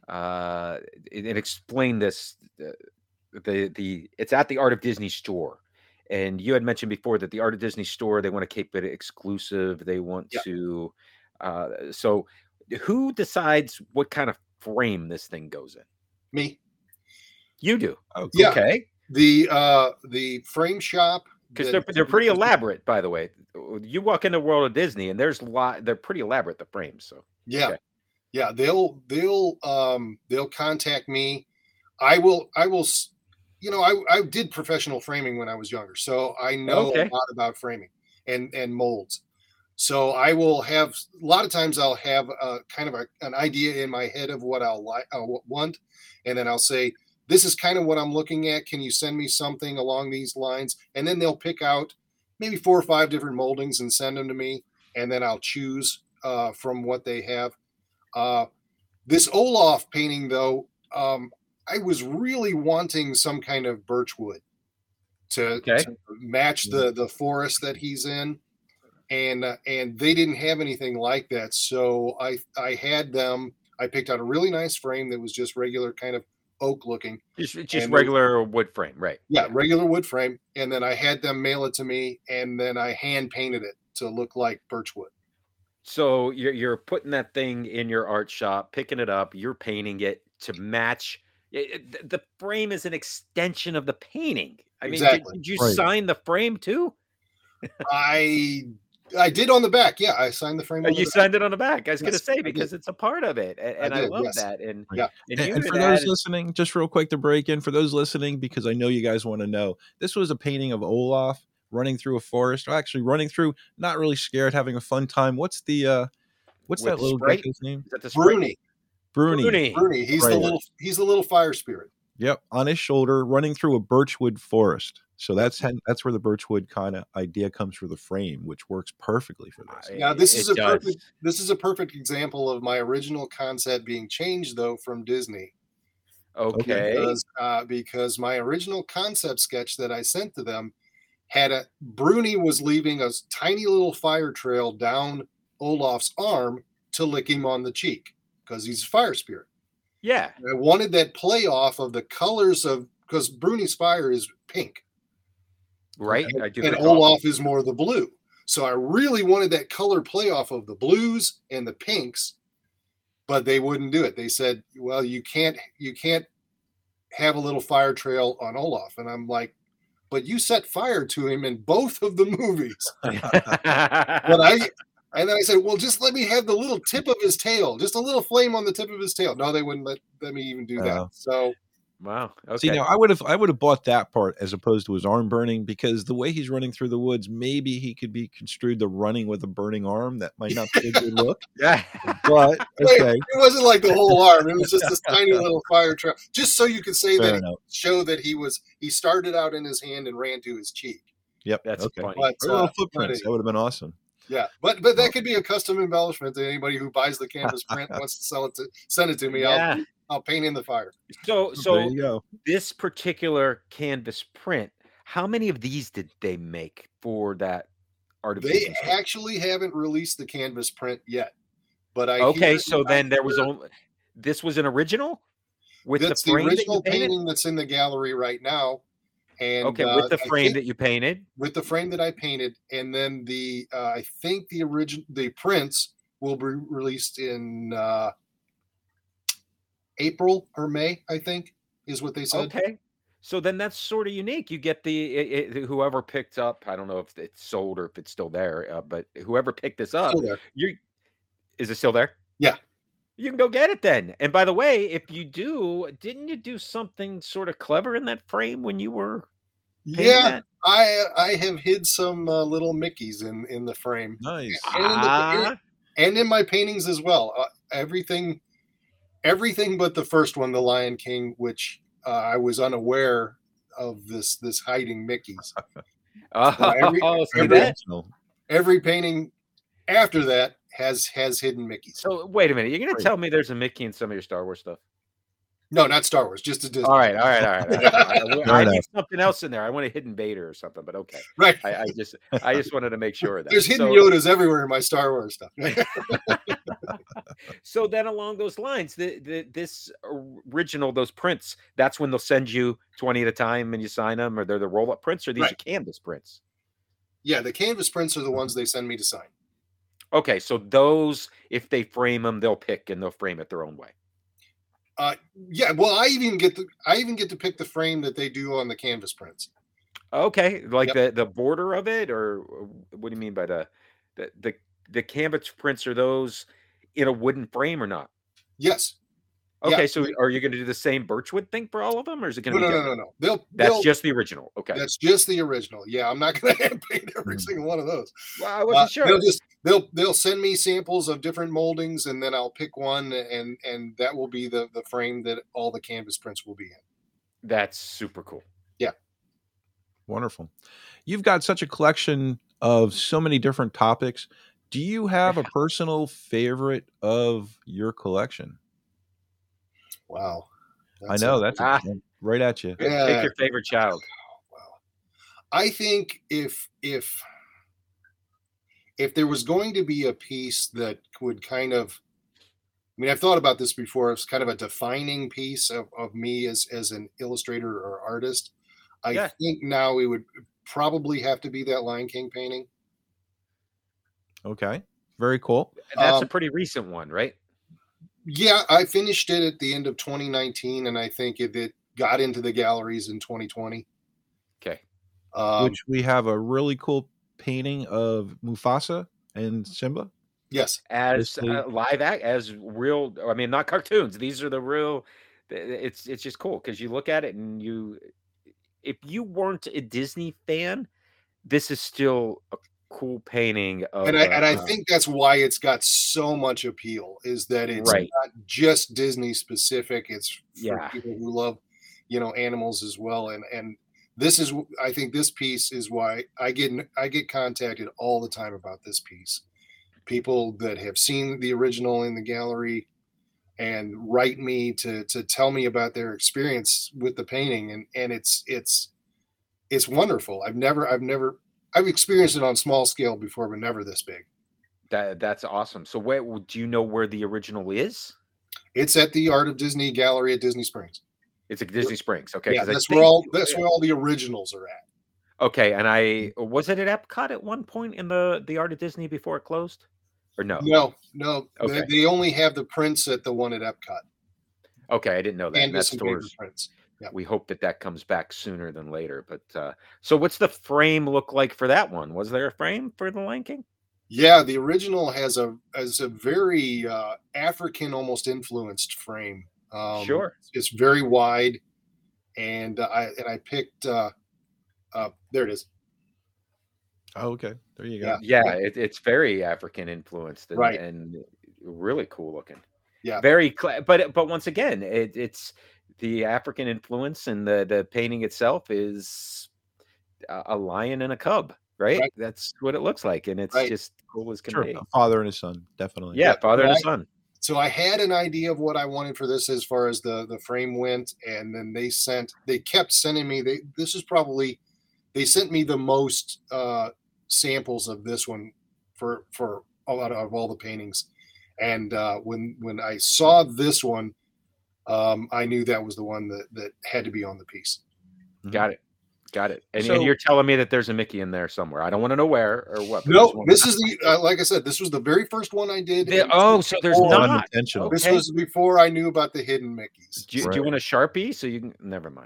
[SPEAKER 4] uh, and, and explain this. Uh, the the it's at the Art of Disney store, and you had mentioned before that the Art of Disney store, they want to keep it exclusive. They want
[SPEAKER 6] Yeah.
[SPEAKER 4] to. Uh, so, who decides what kind of frame this thing goes in?
[SPEAKER 6] Me.
[SPEAKER 4] You do.
[SPEAKER 5] Oh,
[SPEAKER 6] Yeah.
[SPEAKER 4] Okay.
[SPEAKER 6] The uh the frame shop,
[SPEAKER 4] Because
[SPEAKER 6] that-
[SPEAKER 4] they're they're pretty elaborate, by the way. You walk into World of Disney, and there's a lot. They're pretty elaborate, the frames. So
[SPEAKER 6] Yeah.
[SPEAKER 4] Okay.
[SPEAKER 6] Yeah, they'll they'll um they'll contact me. I will I will s- you know, I I did professional framing when I was younger, so I know
[SPEAKER 4] Okay.
[SPEAKER 6] a lot about framing and and molds. So I will have a lot of times I'll have a kind of a, an idea in my head of what I'll like I want, and then I'll say, this is kind of what I'm looking at. Can you send me something along these lines? And then they'll pick out maybe four or five different moldings and send them to me, and then I'll choose uh, from what they have. Uh, this Olaf painting, though, um, I was really wanting some kind of birch wood to,
[SPEAKER 4] Okay.
[SPEAKER 6] to match the the forest that he's in, and uh, and they didn't have anything like that. So I I had them. I picked out a really nice frame that was just regular kind of oak looking.
[SPEAKER 4] just just
[SPEAKER 6] And they-
[SPEAKER 4] regular wood frame, right?
[SPEAKER 6] Yeah, regular wood frame, and then I had them mail it to me, and then I hand painted it to look like birch wood.
[SPEAKER 4] So you're you're putting that thing in your art shop, picking it up, you're painting it to match. it- it- th- The frame is an extension of the painting. I mean, did,
[SPEAKER 6] Exactly.
[SPEAKER 4] did you
[SPEAKER 5] Right.
[SPEAKER 4] sign the frame too?
[SPEAKER 6] I I did on the back. Yeah, I signed the frame.
[SPEAKER 4] Uh,
[SPEAKER 6] on the
[SPEAKER 4] You
[SPEAKER 6] back.
[SPEAKER 4] signed it on the back. I was going to
[SPEAKER 6] Yes,
[SPEAKER 4] say
[SPEAKER 6] I did.
[SPEAKER 4] because it's a part of it, and, and I,
[SPEAKER 6] did,
[SPEAKER 4] love
[SPEAKER 6] yes.
[SPEAKER 4] that. And
[SPEAKER 5] Right.
[SPEAKER 6] Yeah.
[SPEAKER 4] and,
[SPEAKER 5] And,
[SPEAKER 4] you
[SPEAKER 5] and
[SPEAKER 4] had
[SPEAKER 5] for those
[SPEAKER 4] added-
[SPEAKER 5] listening, just real quick to break in, for those listening, because I know you guys want to know, this was a painting of Olaf running through a forest, or actually running through, not really scared, having a fun time. What's the uh what's
[SPEAKER 4] With
[SPEAKER 5] that little
[SPEAKER 4] Sprite?
[SPEAKER 5] guy's name?
[SPEAKER 4] is that the sprite?
[SPEAKER 6] Bruni.
[SPEAKER 5] Bruni.
[SPEAKER 4] Bruni.
[SPEAKER 6] Bruni. He's the
[SPEAKER 5] Right.
[SPEAKER 6] little he's the little fire spirit.
[SPEAKER 5] Yep, on his shoulder, running through a birchwood forest. So that's how, that's where the birchwood kind of idea comes for the frame, which works perfectly for this.
[SPEAKER 6] Now this
[SPEAKER 4] It
[SPEAKER 6] is a
[SPEAKER 4] does.
[SPEAKER 6] perfect this is a perfect example of my original concept being changed though from Disney.
[SPEAKER 4] Okay.
[SPEAKER 6] Because uh, because my original concept sketch that I sent to them had a Bruni was leaving a tiny little fire trail down Olaf's arm to lick him on the cheek because he's a fire spirit.
[SPEAKER 4] Yeah.
[SPEAKER 6] And I wanted that play off of the colors of because Bruni's fire is pink
[SPEAKER 4] Right.
[SPEAKER 6] and,
[SPEAKER 4] I do.
[SPEAKER 6] and
[SPEAKER 4] recall.
[SPEAKER 6] Olaf is more the blue. So I really wanted that color play off of the blues and the pinks, but they wouldn't do it. They said, "Well, you can't you can't have a little fire trail on Olaf." And I'm like, "But you set fire to him in both of the movies." But I and then I said, "Well, just let me have the little tip of his tail, just a little flame on the tip of his tail." No, they wouldn't let, let me even do that.
[SPEAKER 5] Oh.
[SPEAKER 6] So
[SPEAKER 4] Wow. Okay.
[SPEAKER 5] See, now I would have I would have bought that part as opposed to his arm burning, because the way he's running through the woods, maybe he could be construed to running with a burning arm. That might not be a good look.
[SPEAKER 4] Yeah.
[SPEAKER 5] But
[SPEAKER 6] Wait,
[SPEAKER 5] okay,
[SPEAKER 6] it wasn't like the whole arm; it was just this tiny little fire trail, just so you could say
[SPEAKER 5] fair
[SPEAKER 6] that
[SPEAKER 5] enough.
[SPEAKER 6] show that he was he started out in his hand and ran to his cheek.
[SPEAKER 5] Yep,
[SPEAKER 4] That's
[SPEAKER 5] okay.
[SPEAKER 4] funny.
[SPEAKER 6] But
[SPEAKER 5] Or little
[SPEAKER 6] uh,
[SPEAKER 5] footprints.
[SPEAKER 6] but,
[SPEAKER 5] That would have been awesome.
[SPEAKER 6] yeah, but but that could be a custom embellishment to anybody who buys the canvas print and wants to sell it to send it to me.
[SPEAKER 4] Yeah.
[SPEAKER 6] I'll I'll paint in the fire.
[SPEAKER 4] So
[SPEAKER 5] there
[SPEAKER 4] so
[SPEAKER 5] you go.
[SPEAKER 4] this particular canvas print, how many of these did they make for that Art of
[SPEAKER 6] They
[SPEAKER 4] Disney store?
[SPEAKER 6] actually haven't released the canvas print yet, but I
[SPEAKER 4] Okay,
[SPEAKER 6] hear-
[SPEAKER 4] so
[SPEAKER 6] I
[SPEAKER 4] then there was
[SPEAKER 6] hear
[SPEAKER 4] only this was an original with
[SPEAKER 6] that's
[SPEAKER 4] the
[SPEAKER 6] the
[SPEAKER 4] frame that you
[SPEAKER 6] original
[SPEAKER 4] painted?
[SPEAKER 6] painting that's in the gallery right now. And
[SPEAKER 4] Okay,
[SPEAKER 6] uh,
[SPEAKER 4] with the
[SPEAKER 6] I
[SPEAKER 4] frame
[SPEAKER 6] think-
[SPEAKER 4] that you painted.
[SPEAKER 6] with the frame that I painted, and then the uh, I think the original the prints will be released in uh, April or May. I think is what they said.
[SPEAKER 4] Okay. So then that's sort of unique. You get the it, it- whoever picked up. I don't know if it's sold or if it's still there, uh, but whoever picked this up,
[SPEAKER 6] Still there.
[SPEAKER 4] you is it still there?
[SPEAKER 6] Yeah.
[SPEAKER 4] You can go get it then. And by the way, if you do, didn't you do something sort of clever in that frame when you were painting
[SPEAKER 6] Yeah,
[SPEAKER 4] that?
[SPEAKER 6] I I have hid some uh, little Mickeys in in the frame
[SPEAKER 5] Nice.
[SPEAKER 6] and in, the,
[SPEAKER 4] Ah,
[SPEAKER 6] and in my paintings as well. Uh, everything, everything but the first one, the Lion King, which uh, I was unaware of this this hiding Mickeys.
[SPEAKER 4] oh,
[SPEAKER 6] every-
[SPEAKER 4] see
[SPEAKER 6] every-
[SPEAKER 4] that?
[SPEAKER 5] Original.
[SPEAKER 6] Every painting after that has has hidden Mickeys.
[SPEAKER 4] So wait a minute. You're gonna
[SPEAKER 5] Great.
[SPEAKER 4] tell me there's a Mickey in some of your Star Wars stuff?
[SPEAKER 6] No, not Star Wars, just a Disney.
[SPEAKER 4] All right, all right, all right. all right. I,
[SPEAKER 5] Fair
[SPEAKER 4] I need
[SPEAKER 5] enough.
[SPEAKER 4] something else in there. I want a hidden Vader or something, but okay.
[SPEAKER 6] Right.
[SPEAKER 4] I, I just I just wanted to make sure of that.
[SPEAKER 6] There's hidden
[SPEAKER 4] So-
[SPEAKER 6] Yodas everywhere in my Star Wars stuff.
[SPEAKER 4] So then along those lines, the, the this original, those prints, that's when they'll send you twenty at a time and you sign them, or they're the roll-up prints, or these
[SPEAKER 6] Right.
[SPEAKER 4] are canvas prints?
[SPEAKER 6] Yeah, the canvas prints are the ones they send me to sign.
[SPEAKER 4] Okay, so those, if they frame them, they'll pick and they'll frame it their own way.
[SPEAKER 6] Uh, yeah, well, I even get the I even get to pick the frame that they do on the canvas prints.
[SPEAKER 4] Okay, like
[SPEAKER 6] Yep.
[SPEAKER 4] the the border of it, or what do you mean by the the the, the canvas prints? Are those in a wooden frame or not?
[SPEAKER 6] Yes.
[SPEAKER 4] Okay,
[SPEAKER 6] Yeah.
[SPEAKER 4] so are you going to do the same birchwood thing for all of them, or is it going
[SPEAKER 6] No,
[SPEAKER 4] to be
[SPEAKER 6] no, no,
[SPEAKER 4] different?
[SPEAKER 6] no, no. They'll
[SPEAKER 4] That's
[SPEAKER 6] they'll
[SPEAKER 4] just the original. Okay.
[SPEAKER 6] that's just the original. Yeah, I'm not going to hand paint every
[SPEAKER 5] Mm.
[SPEAKER 6] single one of those.
[SPEAKER 4] Well, I
[SPEAKER 6] Uh,
[SPEAKER 4] wasn't sure.
[SPEAKER 6] they'll just they'll they'll send me samples of different moldings, and then I'll pick one, and and that will be the the frame that all the canvas prints will be in.
[SPEAKER 4] That's super cool.
[SPEAKER 5] Wonderful. You've got such a collection of so many different topics. Do you have a personal favorite of your collection?
[SPEAKER 6] Wow.
[SPEAKER 5] I know that's a,
[SPEAKER 4] Ah.
[SPEAKER 5] right at you.
[SPEAKER 6] Yeah.
[SPEAKER 4] Pick your favorite child.
[SPEAKER 6] Wow. I think if if if there was going to be a piece that would kind of, I mean, I've thought about this before. It's kind of a defining piece of, of me as as an illustrator or artist. I
[SPEAKER 4] Yeah.
[SPEAKER 6] think now it would probably have to be that Lion King painting.
[SPEAKER 5] Okay. Very cool.
[SPEAKER 4] And that's
[SPEAKER 6] Um,
[SPEAKER 4] a pretty recent one, right?
[SPEAKER 6] Yeah, I finished it at the end of twenty nineteen, and I think it, it got into the galleries in twenty twenty.
[SPEAKER 4] Okay.
[SPEAKER 6] Um,
[SPEAKER 5] Which we have a really cool painting of Mufasa and Simba.
[SPEAKER 6] yes,
[SPEAKER 4] As
[SPEAKER 5] Basically-
[SPEAKER 4] uh, live act, as real. I mean, not cartoons. These are the real. It's it's just cool because you look at it and you, if you weren't a Disney fan, this is still a cool painting of.
[SPEAKER 6] and I and I
[SPEAKER 4] uh,
[SPEAKER 6] think that's why it's got so much appeal, is that it's
[SPEAKER 4] Right.
[SPEAKER 6] not just Disney specific. It's for
[SPEAKER 4] Yeah.
[SPEAKER 6] people who love, you know, animals as well. And and this is, I think this piece is why I get I get contacted all the time about this piece. People that have seen the original in the gallery and write me to to tell me about their experience with the painting, and and it's it's it's wonderful. I've never I've never I've experienced it on small scale before, but never this big.
[SPEAKER 4] that that's awesome. So, where do you know where the original is?
[SPEAKER 6] It's at the Art of Disney Gallery at Disney Springs.
[SPEAKER 4] It's at Disney Springs. Okay,
[SPEAKER 6] Yeah,
[SPEAKER 4] 'cause I
[SPEAKER 6] that's where
[SPEAKER 4] think-
[SPEAKER 6] all that's where all the originals are at.
[SPEAKER 4] Okay, and I was it at Epcot at one point in the the Art of Disney before it closed, or no?
[SPEAKER 6] No, no,
[SPEAKER 4] Okay.
[SPEAKER 6] they, they only have the prints at the one at Epcot.
[SPEAKER 4] Okay, I didn't know that. And that
[SPEAKER 6] Canvas and paper
[SPEAKER 4] store's
[SPEAKER 6] prints. Yeah.
[SPEAKER 4] we hope that that comes back sooner than later. But uh, so, what's the frame look like for that one? Was there a frame for the Lion King?
[SPEAKER 6] Yeah, the original has a has a very uh, African almost influenced frame. Um,
[SPEAKER 4] Sure.
[SPEAKER 6] it's very wide, and uh, I and I picked. Uh, uh, there it is.
[SPEAKER 5] Oh, okay. There you go.
[SPEAKER 6] Yeah.
[SPEAKER 4] Yeah, it, it's very African influenced, and,
[SPEAKER 6] Right.
[SPEAKER 4] and really cool looking.
[SPEAKER 6] Yeah.
[SPEAKER 4] very. Cl- but but once again, it, it's the African influence, and the the painting itself is a, a lion and a cub, right?
[SPEAKER 6] Right.
[SPEAKER 4] That's what it looks like, and it's
[SPEAKER 6] Right.
[SPEAKER 4] just cool as can
[SPEAKER 5] Sure.
[SPEAKER 4] be.
[SPEAKER 5] A father and a son, definitely.
[SPEAKER 4] Yeah,
[SPEAKER 6] Yeah,
[SPEAKER 4] father and
[SPEAKER 6] right.
[SPEAKER 4] son.
[SPEAKER 6] So I had an idea of what I wanted for this as far as the the frame went, and then they sent they kept sending me. They this is probably they sent me the most uh, samples of this one for for a lot of all the paintings. And uh, when when I saw this one, um, I knew that was the one that that had to be on the piece.
[SPEAKER 4] Got it. Got it. And,
[SPEAKER 5] So-
[SPEAKER 4] and you're telling me that there's a Mickey in there somewhere. I don't want to know where or what. but
[SPEAKER 6] No,
[SPEAKER 4] just want-
[SPEAKER 6] this is the uh, like I said, this was the very first one I did.
[SPEAKER 4] The-
[SPEAKER 6] and
[SPEAKER 4] oh, so there's
[SPEAKER 6] before-
[SPEAKER 4] not.
[SPEAKER 5] Unintentional.
[SPEAKER 6] This
[SPEAKER 4] Okay.
[SPEAKER 6] was before I knew about the hidden Mickeys.
[SPEAKER 4] Do you, do
[SPEAKER 5] Right.
[SPEAKER 4] you want a Sharpie? So you can. Never mind.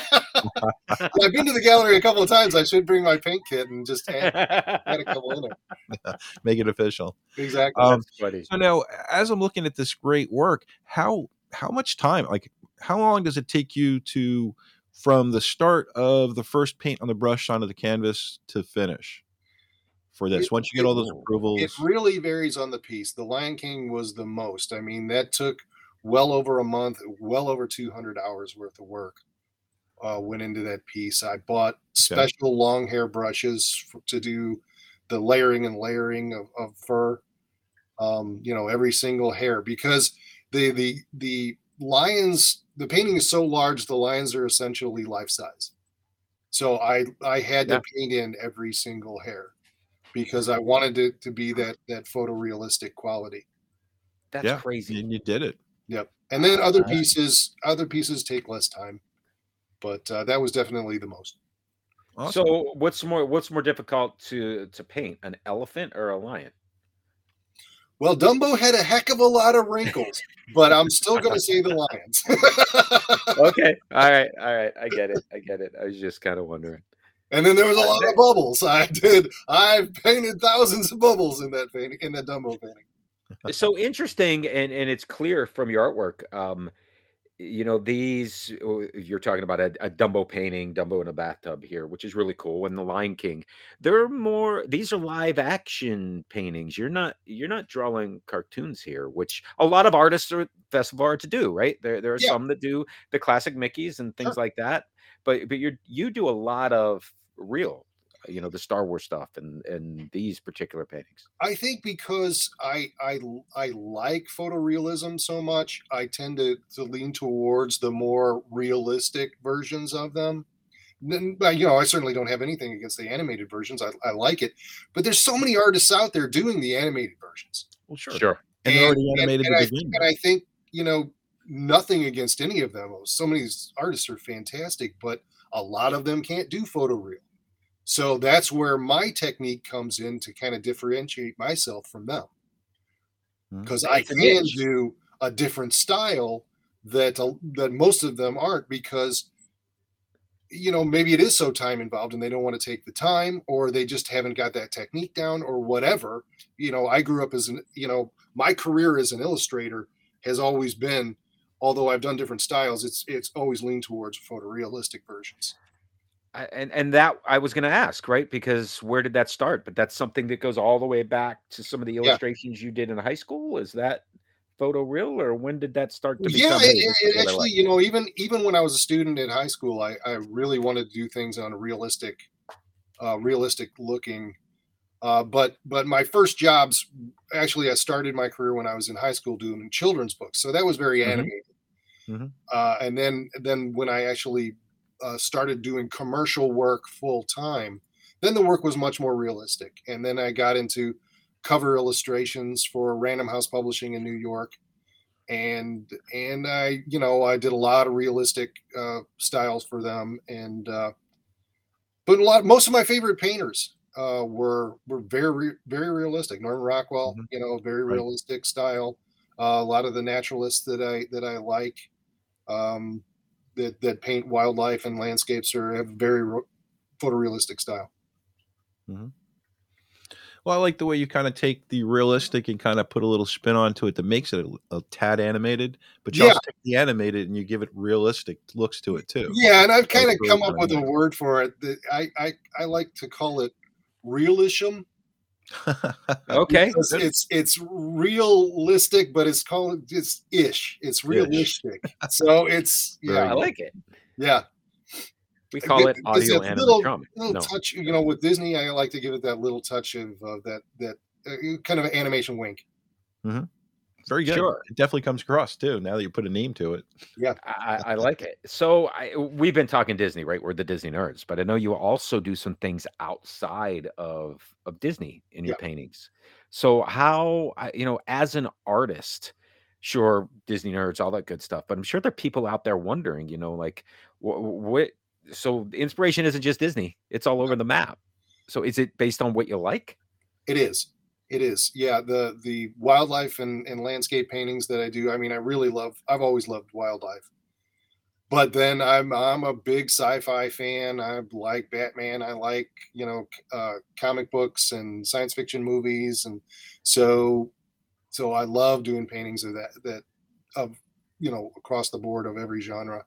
[SPEAKER 6] I've been to the gallery a couple of times. I should bring my paint kit and just add, add a couple in there.
[SPEAKER 5] Make it official.
[SPEAKER 6] Exactly.
[SPEAKER 5] Um,
[SPEAKER 4] That's funny.
[SPEAKER 5] So now, as I'm looking at this great work, how how much time, like how long does it take you to, from the start of the first paint on the brush onto the canvas to finish for this?
[SPEAKER 6] It-
[SPEAKER 5] Once you get all those
[SPEAKER 4] it-
[SPEAKER 5] approvals,
[SPEAKER 6] It really varies on the piece. The Lion King was the most. I mean, that took well over a month, well over two hundred hours worth of work uh, went into that piece. I bought special long hair brushes f- to do the layering and layering of, of fur. Um, you know, every single hair, because the the the lions, the painting is so large, the lions are essentially life size. So I I had
[SPEAKER 4] Yeah.
[SPEAKER 6] to paint in every single hair because I wanted it to be that that photorealistic quality.
[SPEAKER 4] That's
[SPEAKER 5] yeah,
[SPEAKER 4] crazy.
[SPEAKER 5] and you did it.
[SPEAKER 6] Yep. And then other
[SPEAKER 5] Awesome.
[SPEAKER 6] pieces, other pieces take less time, but uh, that was definitely the most.
[SPEAKER 5] Awesome.
[SPEAKER 4] So what's more what's more difficult to to paint, an elephant or a lion?
[SPEAKER 6] Well, Dumbo had a heck of a lot of wrinkles, but I'm still going to say the lions.
[SPEAKER 4] Okay. All right. All right. I get it. I get it. I was just kind of wondering.
[SPEAKER 6] And then there was a lot of bubbles. I did. I've painted thousands of bubbles in that painting, in that Dumbo painting.
[SPEAKER 4] So interesting, and and it's clear from your artwork. Um, you know, these oh, you're talking about a, a Dumbo painting, Dumbo in a bathtub here, which is really cool. And the Lion King, they're more. These are live action paintings. You're not you're not drawing cartoons here, which a lot of artists or festival art to do. Right there, there are
[SPEAKER 6] Yeah.
[SPEAKER 4] some that do the classic Mickeys and things
[SPEAKER 6] Sure.
[SPEAKER 4] like that. But but you you do a lot of real, you know, the Star Wars stuff and and these particular paintings.
[SPEAKER 6] I think because I I I like photorealism so much, I tend to to lean towards the more realistic versions of them. Then, but, you know, I certainly don't have anything against the animated versions. I, I like it, but there's so many artists out there doing the animated versions.
[SPEAKER 5] Well, sure.
[SPEAKER 4] Sure.
[SPEAKER 5] And they're already animated
[SPEAKER 6] and,
[SPEAKER 5] to
[SPEAKER 6] I,
[SPEAKER 5] begin
[SPEAKER 6] and
[SPEAKER 5] with.
[SPEAKER 6] I think, you know, nothing against any of them. So many of these artists are fantastic, but a lot of them can't do photoreal. So that's where my technique comes in to kind of differentiate myself from them.
[SPEAKER 5] Mhm.
[SPEAKER 6] Because I
[SPEAKER 4] It's a
[SPEAKER 6] can
[SPEAKER 4] niche.
[SPEAKER 6] do a different style that uh, that most of them aren't, because you know, maybe it is so time involved and they don't want to take the time, or they just haven't got that technique down, or whatever. You know, I grew up as an, you know, my career as an illustrator has always been, although I've done different styles, it's it's always leaned towards photorealistic versions.
[SPEAKER 4] I, and and that I was going to ask, right? Because where did that start? But that's something that goes all the way back to some of the
[SPEAKER 6] Yeah.
[SPEAKER 4] illustrations you did in high school. Is that photo real, or when did that start to
[SPEAKER 6] Yeah,
[SPEAKER 4] become?
[SPEAKER 6] it,
[SPEAKER 4] Hey,
[SPEAKER 6] it,
[SPEAKER 4] this is
[SPEAKER 6] it
[SPEAKER 4] what I
[SPEAKER 6] actually,
[SPEAKER 4] like.
[SPEAKER 6] you know, even even when I was a student in high school, I, I really wanted to do things on a realistic, uh, realistic looking. Uh, but but my first jobs, actually, I started my career when I was in high school doing children's books, so that was very
[SPEAKER 4] Mhm.
[SPEAKER 6] animated.
[SPEAKER 5] Mhm.
[SPEAKER 6] Uh, and then then when I actually uh, started doing commercial work full time, then the work was much more realistic. And then I got into cover illustrations for Random House Publishing in New York, and and I, you know, I did a lot of realistic uh, styles for them. And uh, but a lot, most of my favorite painters uh, were were very very realistic. Norman Rockwell,
[SPEAKER 5] Mhm.
[SPEAKER 6] you know, very
[SPEAKER 5] Right.
[SPEAKER 6] realistic style. Uh, a lot of the naturalists that I that I like, um, that that paint wildlife and landscapes, are have very ro- photorealistic style.
[SPEAKER 5] Mhm. Well, I like the way you kind of take the realistic and kind of put a little spin onto it that makes it a, a tad animated, but you
[SPEAKER 6] Yeah,
[SPEAKER 5] also take the animated and you give it realistic looks to it too.
[SPEAKER 6] yeah, and I've
[SPEAKER 5] So
[SPEAKER 6] kind
[SPEAKER 5] it's
[SPEAKER 6] of
[SPEAKER 5] really
[SPEAKER 6] come up
[SPEAKER 5] kind
[SPEAKER 6] with
[SPEAKER 5] of
[SPEAKER 6] a
[SPEAKER 5] nice.
[SPEAKER 6] word for it that I I, I like to call it realism,
[SPEAKER 4] Okay.
[SPEAKER 6] because
[SPEAKER 4] Good.
[SPEAKER 6] it's it's realistic, but it's called it's ish. It's
[SPEAKER 5] Ish.
[SPEAKER 6] realistic. So it's
[SPEAKER 5] Very
[SPEAKER 4] I
[SPEAKER 6] yeah,
[SPEAKER 5] good.
[SPEAKER 4] like it.
[SPEAKER 6] yeah.
[SPEAKER 4] We call it
[SPEAKER 6] There's
[SPEAKER 4] audio
[SPEAKER 6] that little
[SPEAKER 4] animatronic.
[SPEAKER 6] little
[SPEAKER 4] No.
[SPEAKER 6] touch, you know, with Disney. I like to give it that little touch of uh, that that uh, kind of animation wink.
[SPEAKER 5] Mhm. Very good.
[SPEAKER 4] Sure.
[SPEAKER 5] It definitely comes across too. Now that you put a name to it.
[SPEAKER 6] Yeah,
[SPEAKER 4] I, I like it. So I, we've been talking Disney, right? We're the Disney nerds, but I know you also do some things outside of of Disney in your
[SPEAKER 6] yeah.
[SPEAKER 4] paintings. So how, I- you know, as an artist, sure, Disney nerds, all that good stuff, but I'm sure there are people out there wondering, you know, like what, what so the inspiration isn't just Disney; it's all over the map. So is it based on what you like?
[SPEAKER 6] It is. It is. Yeah, the the wildlife and, and landscape paintings that I do. I mean, I really love. I've always loved wildlife. But then I'm I'm a big sci-fi fan. I like Batman. I like, you know, uh, comic books and science fiction movies, and so so I love doing paintings of that that of you know, across the board of every genre.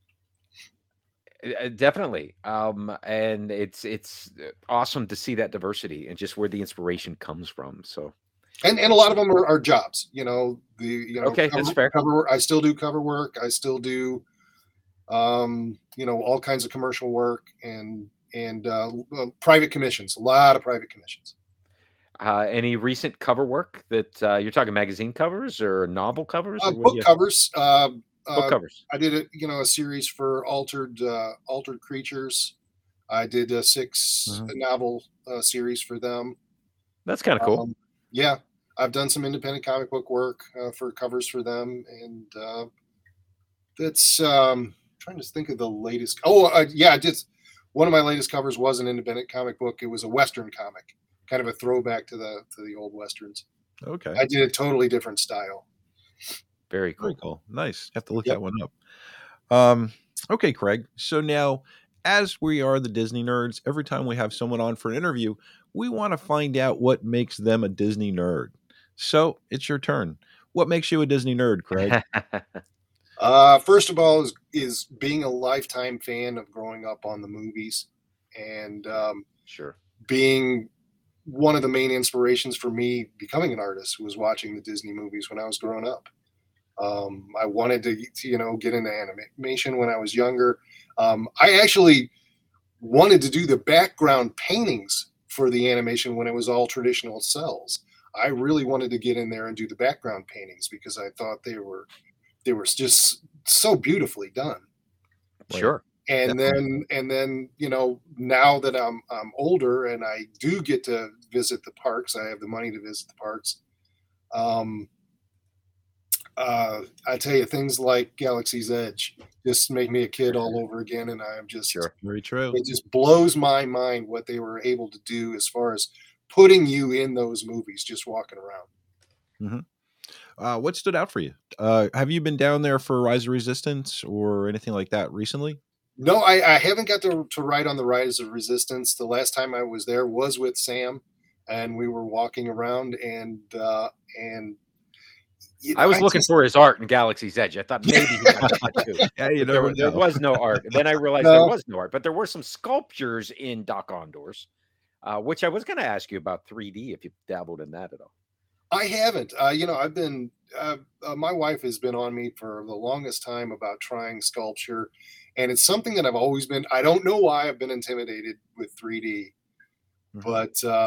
[SPEAKER 4] Uh, Definitely. Um, and it's it's uh, awesome to see that diversity and just where the inspiration comes from. So,
[SPEAKER 6] And and a lot of them are, are jobs. You know, the you know
[SPEAKER 4] okay, that's
[SPEAKER 6] cover,
[SPEAKER 4] fair.
[SPEAKER 6] cover work. I still do cover work. I still do um, you know, all kinds of commercial work, and and uh, uh, private commissions. A lot of private commissions.
[SPEAKER 4] Uh, any recent cover work that uh, you're talking magazine covers or novel covers
[SPEAKER 6] Uh,
[SPEAKER 4] or what do
[SPEAKER 6] book
[SPEAKER 4] you
[SPEAKER 6] covers. Uh,
[SPEAKER 4] book
[SPEAKER 6] uh,
[SPEAKER 4] covers?
[SPEAKER 6] I did a you know a series for altered uh, altered creatures. I did a six
[SPEAKER 5] Mhm.
[SPEAKER 6] novel uh, series for them.
[SPEAKER 4] That's kind of cool.
[SPEAKER 6] Um, yeah, I've done some independent comic book work uh, for covers for them, and uh, that's um, trying to think of the latest. Oh, uh, yeah, just one of my latest covers was an independent comic book. It was a Western comic, kind of a throwback to the to the old Westerns.
[SPEAKER 5] Okay.
[SPEAKER 6] I did a totally different style.
[SPEAKER 4] Very cool.
[SPEAKER 5] Very cool. Nice. Have to look
[SPEAKER 6] Yep.
[SPEAKER 5] that one up. Um, okay, Craig. So now, as we are the Disney nerds, every time we have someone on for an interview, we want to find out what makes them a Disney nerd. So it's your turn. What makes you a Disney nerd, Craig?
[SPEAKER 6] Uh, first of all, is, is being a lifetime fan of growing up on the movies, and um,
[SPEAKER 4] Sure.
[SPEAKER 6] being one of the main inspirations for me becoming an artist was watching the Disney movies when I was growing up. Um, I wanted to, to, you know, get into animation when I was younger. Um, I actually wanted to do the background paintings for the animation when it was all traditional cells. I really wanted to get in there and do the background paintings because I thought they were they were just so beautifully done.
[SPEAKER 4] Sure.
[SPEAKER 6] And
[SPEAKER 5] Definitely.
[SPEAKER 6] then and then you know, now that I'm I'm older and I do get to visit the parks, I have the money to visit the parks. Um, uh, I tell you, things like Galaxy's Edge just make me a kid all over again, and I'm just
[SPEAKER 4] Sure.
[SPEAKER 5] Very true.
[SPEAKER 6] it just blows my mind what they were able to do as far as putting you in those movies, just walking around.
[SPEAKER 5] Uh, what stood out for you? Uh, have you been down there for Rise of Resistance or anything like that recently?
[SPEAKER 6] No, I, I haven't got to, to ride on the Rise of Resistance. The last time I was there was with Sam, and we were walking around, and uh, and you know,
[SPEAKER 4] I was
[SPEAKER 6] I
[SPEAKER 4] looking
[SPEAKER 6] just-
[SPEAKER 4] for his art in Galaxy's Edge. I thought maybe he got that too.
[SPEAKER 5] Yeah, you
[SPEAKER 4] There,
[SPEAKER 5] never
[SPEAKER 4] wa- there
[SPEAKER 5] know.
[SPEAKER 4] was no art. And then I realized
[SPEAKER 6] No.
[SPEAKER 4] there was no art, but there were some sculptures in Doc Ondor's, uh, which I was going to ask you about three D if you dabbled in that at all.
[SPEAKER 6] I haven't. Uh, you know, I've been. Uh, uh, my wife has been on me for the longest time about trying sculpture, and it's something that I've always been. I don't know why I've been intimidated with three D,
[SPEAKER 5] Mhm.
[SPEAKER 6] but uh,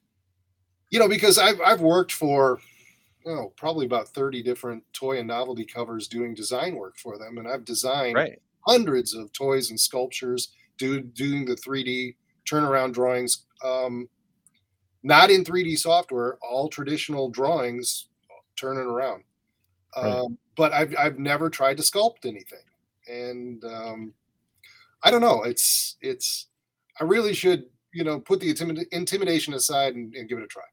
[SPEAKER 6] you know, because I've I've worked for, oh, probably about thirty different toy and novelty covers doing design work for them, and I've designed
[SPEAKER 4] Right.
[SPEAKER 6] hundreds of toys and sculptures, do doing the three D turnaround drawings. Um, not in three D software, all traditional drawings, turning around.
[SPEAKER 5] Right.
[SPEAKER 6] Um, but I've I've never tried to sculpt anything, and um, I don't know. It's it's I really should, you know, put the intimid- intimidation aside and, and give it a try.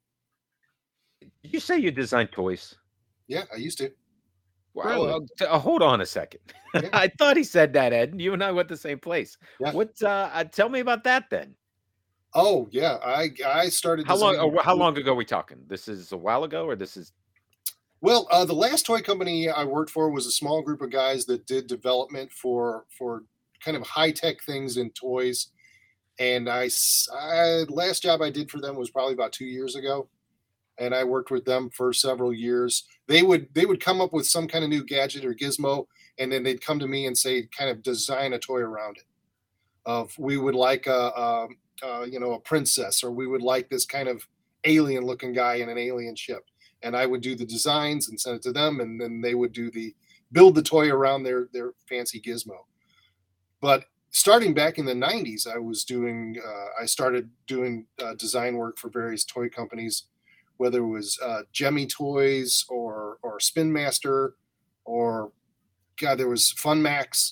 [SPEAKER 4] Did you say you designed toys?
[SPEAKER 6] Yeah, I used to.
[SPEAKER 4] Wow.
[SPEAKER 5] Really?
[SPEAKER 4] uh, t- uh, hold on a second.
[SPEAKER 6] Yeah.
[SPEAKER 4] I thought he said that, Ed. You and I went the same place.
[SPEAKER 6] Yeah.
[SPEAKER 4] What? Uh, uh, tell me about that then.
[SPEAKER 6] Oh yeah, I I started.
[SPEAKER 4] How long?
[SPEAKER 6] designing-
[SPEAKER 4] Uh, how long ago are we talking? This is a while ago, or this is
[SPEAKER 6] Well, uh, the last toy company I worked for was a small group of guys that did development for for kind of high tech things in toys. And I, s- I- last job I did for them was probably about two years ago, and I worked with them for several years. They would they would come up with some kind of new gadget or gizmo, and then they'd come to me and say, kind of design a toy around it. Of we would like a, a, a you know a princess, or we would like this kind of alien looking guy in an alien ship, and I would do the designs and send it to them, and then they would do the build the toy around their their fancy gizmo. But starting back in the nineties, I was doing, uh, I started doing uh, design work for various toy companies, whether it was uh, Gemmy Toys or or Spin Master, or God, there was Funmax,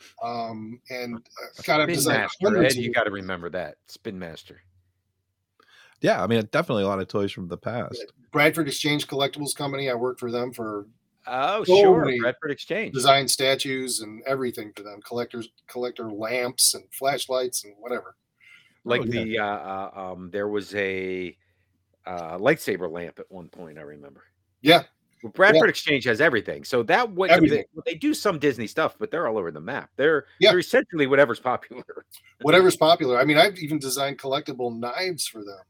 [SPEAKER 6] um, and uh, God, I've
[SPEAKER 4] Spin
[SPEAKER 6] designed
[SPEAKER 4] Master?
[SPEAKER 6] hundreds
[SPEAKER 4] Ed,
[SPEAKER 6] of
[SPEAKER 4] you got to remember that Spin Master.
[SPEAKER 5] Yeah, I mean, definitely a lot of toys from the past.
[SPEAKER 6] Bradford Exchange Collectibles Company. I worked for them for
[SPEAKER 4] Oh,
[SPEAKER 6] So
[SPEAKER 4] sure,
[SPEAKER 6] many
[SPEAKER 4] Bradford Exchange.
[SPEAKER 6] design statues and everything for them, collectors, collector lamps and flashlights and whatever.
[SPEAKER 4] Like
[SPEAKER 5] Oh, yeah.
[SPEAKER 4] the uh, uh, um, there was a uh, lightsaber lamp at one point. I remember.
[SPEAKER 6] Yeah,
[SPEAKER 4] Well, Bradford Exchange has everything, so that what
[SPEAKER 6] Everything.
[SPEAKER 4] they, they do some Disney stuff, but they're all over the map. They're
[SPEAKER 6] Yeah.
[SPEAKER 4] they're essentially whatever's popular.
[SPEAKER 6] whatever's popular. I mean, I've even designed collectible knives for them.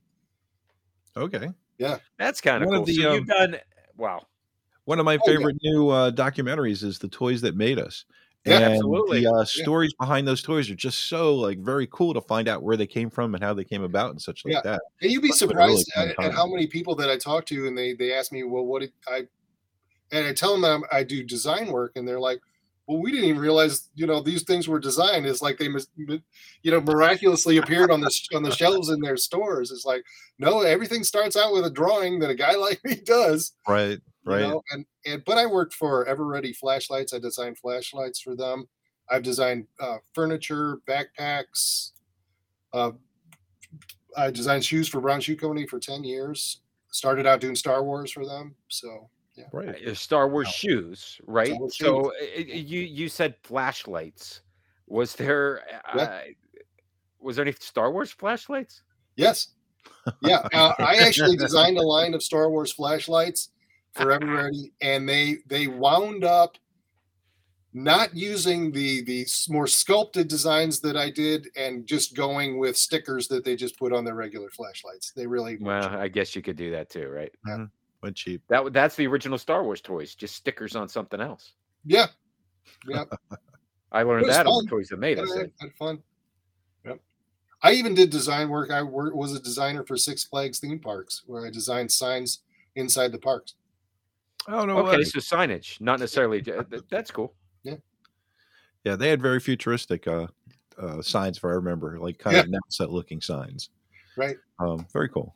[SPEAKER 5] Okay.
[SPEAKER 4] That's kind of
[SPEAKER 5] One of
[SPEAKER 4] cool.
[SPEAKER 5] the,
[SPEAKER 4] so
[SPEAKER 5] um,
[SPEAKER 4] you've done wow.
[SPEAKER 5] One of my
[SPEAKER 6] Oh, yeah.
[SPEAKER 5] favorite new uh, documentaries is The Toys That Made Us.
[SPEAKER 6] Yeah,
[SPEAKER 5] and
[SPEAKER 4] absolutely.
[SPEAKER 5] The uh, stories behind those toys are just so like very cool to find out where they came from and how they came about and such like
[SPEAKER 6] Yeah.
[SPEAKER 5] that.
[SPEAKER 6] And you'd be
[SPEAKER 5] Must have been a really
[SPEAKER 6] surprised
[SPEAKER 5] fun
[SPEAKER 6] at,
[SPEAKER 5] time.
[SPEAKER 6] at how many people that I talk to, and they they ask me, well, what did I? And I tell them that I'm, I do design work, and they're like, well, we didn't even realize, you know, these things were designed. It's like they, you know, miraculously appeared on the on the shelves in their stores. It's like, no, everything starts out with a drawing that a guy like me does.
[SPEAKER 5] Right, right.
[SPEAKER 6] You know? And and but I worked for Everready Flashlights. I designed flashlights for them. I've designed uh, furniture, backpacks. Uh, I designed shoes for Brown Shoe Company for ten years. Started out doing Star Wars for them. So. Yeah.
[SPEAKER 5] Right.
[SPEAKER 4] Uh, Star Wars shoes, right?
[SPEAKER 6] Star Wars
[SPEAKER 4] So uh, you you said flashlights. Was there uh,
[SPEAKER 6] Yeah.
[SPEAKER 4] was there any Star Wars flashlights?
[SPEAKER 6] Yes. Yeah. Uh, I actually designed a line of Star Wars flashlights for Everready, and they they wound up not using the the more sculpted designs that I did, and just going with stickers that they just put on their regular flashlights. They really
[SPEAKER 4] Well, I guess you could do that too, right?
[SPEAKER 5] Mm-hmm. Went cheap.
[SPEAKER 4] That w- that's the original Star Wars toys, just stickers on something else.
[SPEAKER 6] Yeah. Yeah.
[SPEAKER 4] I
[SPEAKER 6] It
[SPEAKER 4] learned
[SPEAKER 6] was
[SPEAKER 4] that on
[SPEAKER 6] fun.
[SPEAKER 4] the toys that made
[SPEAKER 6] Yeah,
[SPEAKER 4] us.
[SPEAKER 6] I had, had fun. Yep. I even did design work. I wor- was a designer for Six Flags theme parks, where I designed signs inside the parks.
[SPEAKER 5] Oh no.
[SPEAKER 4] Okay,
[SPEAKER 5] way.
[SPEAKER 4] so signage, not necessarily. uh, th- That's cool.
[SPEAKER 5] Yeah, they had very futuristic uh, uh, signs, if I remember, like kind
[SPEAKER 6] Yeah.
[SPEAKER 5] of NASA looking signs.
[SPEAKER 6] Right.
[SPEAKER 5] Um, very cool.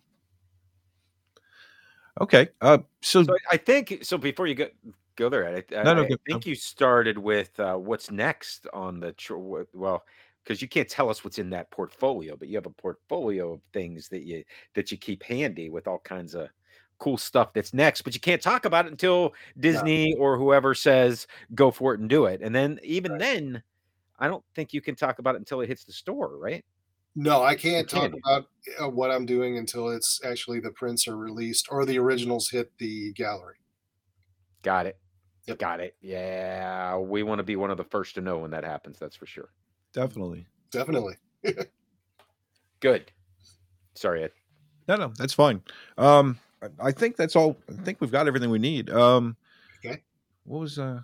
[SPEAKER 5] Okay. Uh, so,
[SPEAKER 4] So I think so. Before you go go there, Ed, I,
[SPEAKER 5] No, no,
[SPEAKER 4] I
[SPEAKER 5] go-
[SPEAKER 4] think
[SPEAKER 5] no.
[SPEAKER 4] you started with uh, what's next on the tr- wh- well, because you can't tell us what's in that portfolio, but you have a portfolio of things that you that you keep handy with all kinds of cool stuff that's next, but you can't talk about it until Disney or whoever says go for it and do it. And then even
[SPEAKER 6] Right.
[SPEAKER 4] then, I don't think you can talk about it until it hits the store, right?
[SPEAKER 6] No, I can't
[SPEAKER 4] Can
[SPEAKER 6] talk
[SPEAKER 4] you?
[SPEAKER 6] about uh, what I'm doing until it's actually the prints are released or the originals hit the gallery.
[SPEAKER 4] Got it.
[SPEAKER 6] Yep.
[SPEAKER 4] Got it. Yeah, we want to be one of the first to know when that happens. That's for sure.
[SPEAKER 5] definitely.
[SPEAKER 6] Definitely.
[SPEAKER 4] Good. Sorry, Ed.
[SPEAKER 5] No, no, that's fine. Um, I- I think that's all. I think we've got everything we need. Um,
[SPEAKER 6] Okay.
[SPEAKER 5] What was uh?